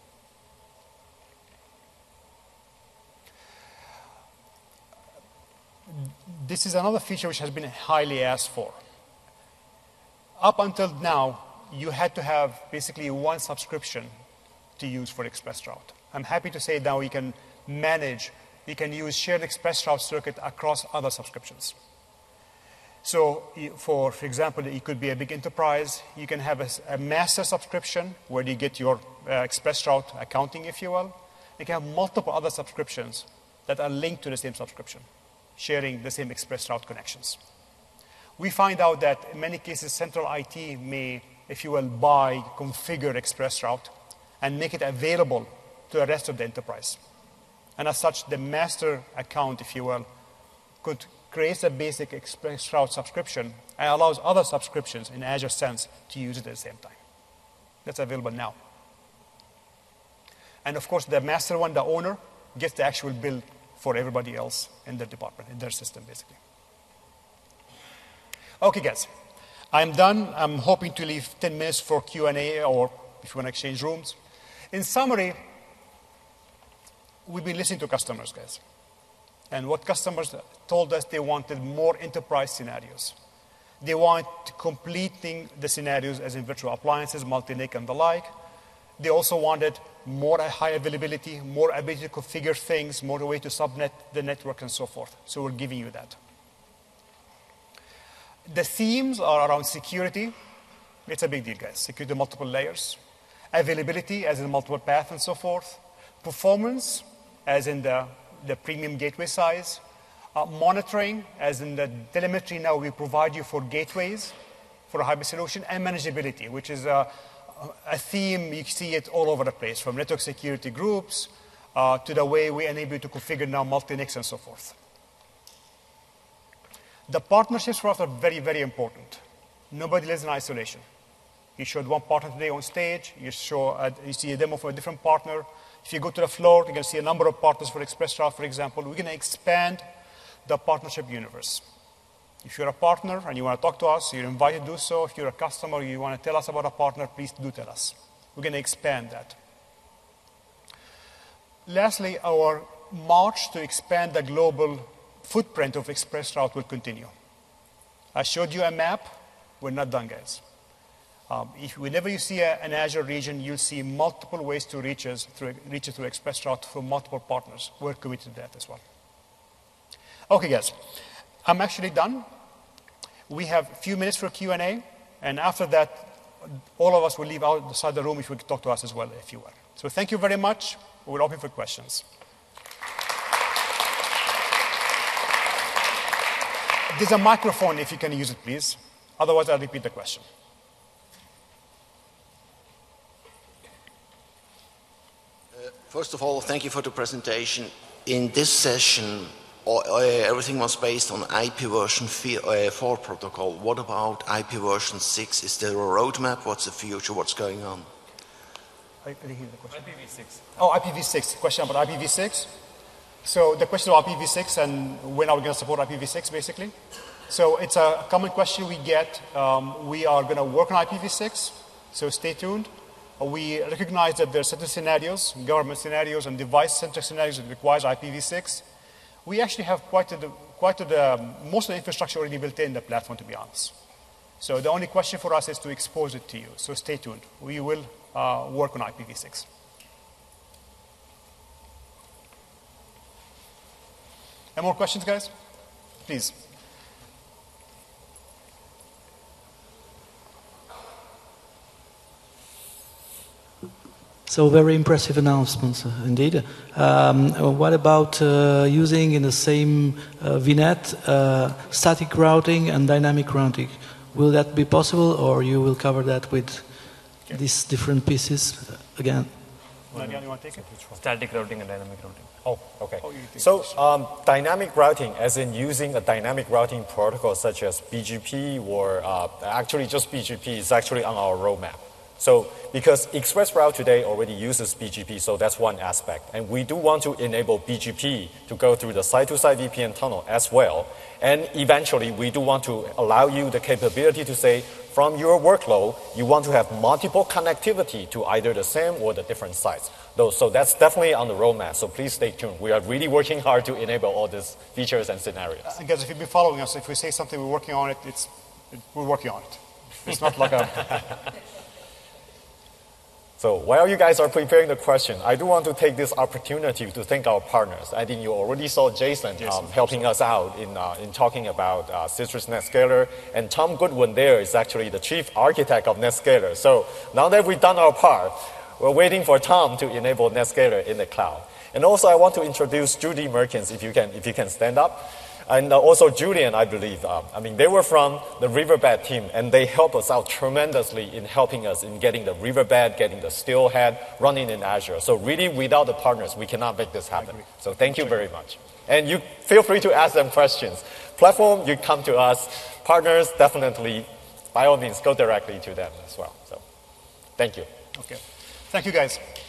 This is another feature which has been highly asked for. Up until now, you had to have basically one subscription to use for ExpressRoute. I'm happy to say now you can manage, you can use shared ExpressRoute circuit across other subscriptions. So for example, it could be a big enterprise. You can have a master subscription where you get your ExpressRoute accounting, if you will. You can have multiple other subscriptions that are linked to the same subscription, sharing the same ExpressRoute connections. We find out that in many cases, central IT may, if you will, configure ExpressRoute and make it available to the rest of the enterprise. And as such, the master account, if you will, could create a basic ExpressRoute subscription and allows other subscriptions in Azure Sense to use it at the same time. That's available now. And of course, the master one, the owner, gets the actual bill for everybody else in their department, in their system, basically. Okay, guys. I'm done. I'm hoping to leave 10 minutes for Q&A or if you want to exchange rooms. In summary, we've been listening to customers, guys. And what customers told us, they wanted more enterprise scenarios. They want completing the scenarios as in virtual appliances, multi-NIC and the like. They also wanted more high availability, more ability to configure things, more way to subnet the network and so forth. So we're giving you that. The themes are around security. It's a big deal, guys. Security, multiple layers. Availability, as in multiple paths and so forth. Performance, as in the premium gateway size. Monitoring, as in the telemetry now we provide you for gateways, for a hybrid solution. And manageability, which is a theme, you see it all over the place, from network security groups to the way we enable you to configure now multi-NICs and so forth. The partnerships for us are very, very important. Nobody lives in isolation. You showed one partner today on stage. You see a demo for a different partner. If you go to the floor, you can see a number of partners for ExpressRoute, for example. We're going to expand the partnership universe. If you're a partner and you want to talk to us, you're invited to do so. If you're a customer, you want to tell us about a partner, please do tell us. We're going to expand that. Lastly, our march to expand the global footprint of ExpressRoute will continue. I showed you a map. We're not done, guys. Whenever you see an Azure region, you'll see multiple ways to reach it through ExpressRoute through multiple partners. We're committed to that as well. Okay, guys. I'm actually done. We have a few minutes for Q&A, and after that, all of us will leave outside the room if you can talk to us as well, if you will. So thank you very much. We're open for questions. There's a microphone if you can use it, please. Otherwise, I'll repeat the question. First of all, thank you for the presentation. In this session, everything was based on IP version 4 protocol. What about IP version 6? Is there a roadmap? What's the future? What's going on? I didn't hear the question. IPv6. Oh, IPv6. Question about IPv6. So the question about IPv6 and when are we going to support IPv6, basically. So it's a common question we get. We are going to work on IPv6, so stay tuned. We recognize that there are certain scenarios, government scenarios and device-centric scenarios that requires IPv6. We actually have most of the infrastructure already built in the platform, to be honest. So the only question for us is to expose it to you. So stay tuned. We will work on IPv6. Any more questions, guys? Please. So very impressive announcements, indeed. What about using in the same VNet static routing and dynamic routing? Will that be possible, or you will cover that with these different pieces again? Nadia, you want to take it? Static routing and dynamic routing. Oh, okay. So dynamic routing, as in using a dynamic routing protocol such as BGP or actually just BGP is actually on our roadmap. So because ExpressRoute today already uses BGP, so that's one aspect. And we do want to enable BGP to go through the site-to-site VPN tunnel as well. And eventually, we do want to allow you the capability to say, from your workload, you want to have multiple connectivity to either the same or the different sites. So that's definitely on the roadmap, so please stay tuned. We are really working hard to enable all these features and scenarios. Guys, if you've been following us, if we say something, we're working on it, we're working on it. It's not like a... So while you guys are preparing the question, I do want to take this opportunity to thank our partners. I think you already saw Jason helping us out in talking about Citrix NetScaler, and Tom Goodwin there is actually the chief architect of NetScaler. So now that we've done our part, we're waiting for Tom to enable NetScaler in the cloud. And also I want to introduce Judy Merkins, if you can stand up. And also Julian, I believe. They were from the Riverbed team, and they helped us out tremendously in helping us in getting the Riverbed, getting the Steelhead running in Azure. So really, without the partners, we cannot make this happen. So thank you very much. And you feel free to ask them questions. Platform, you come to us. Partners, definitely, by all means, go directly to them as well. So thank you. Okay. Thank you, guys.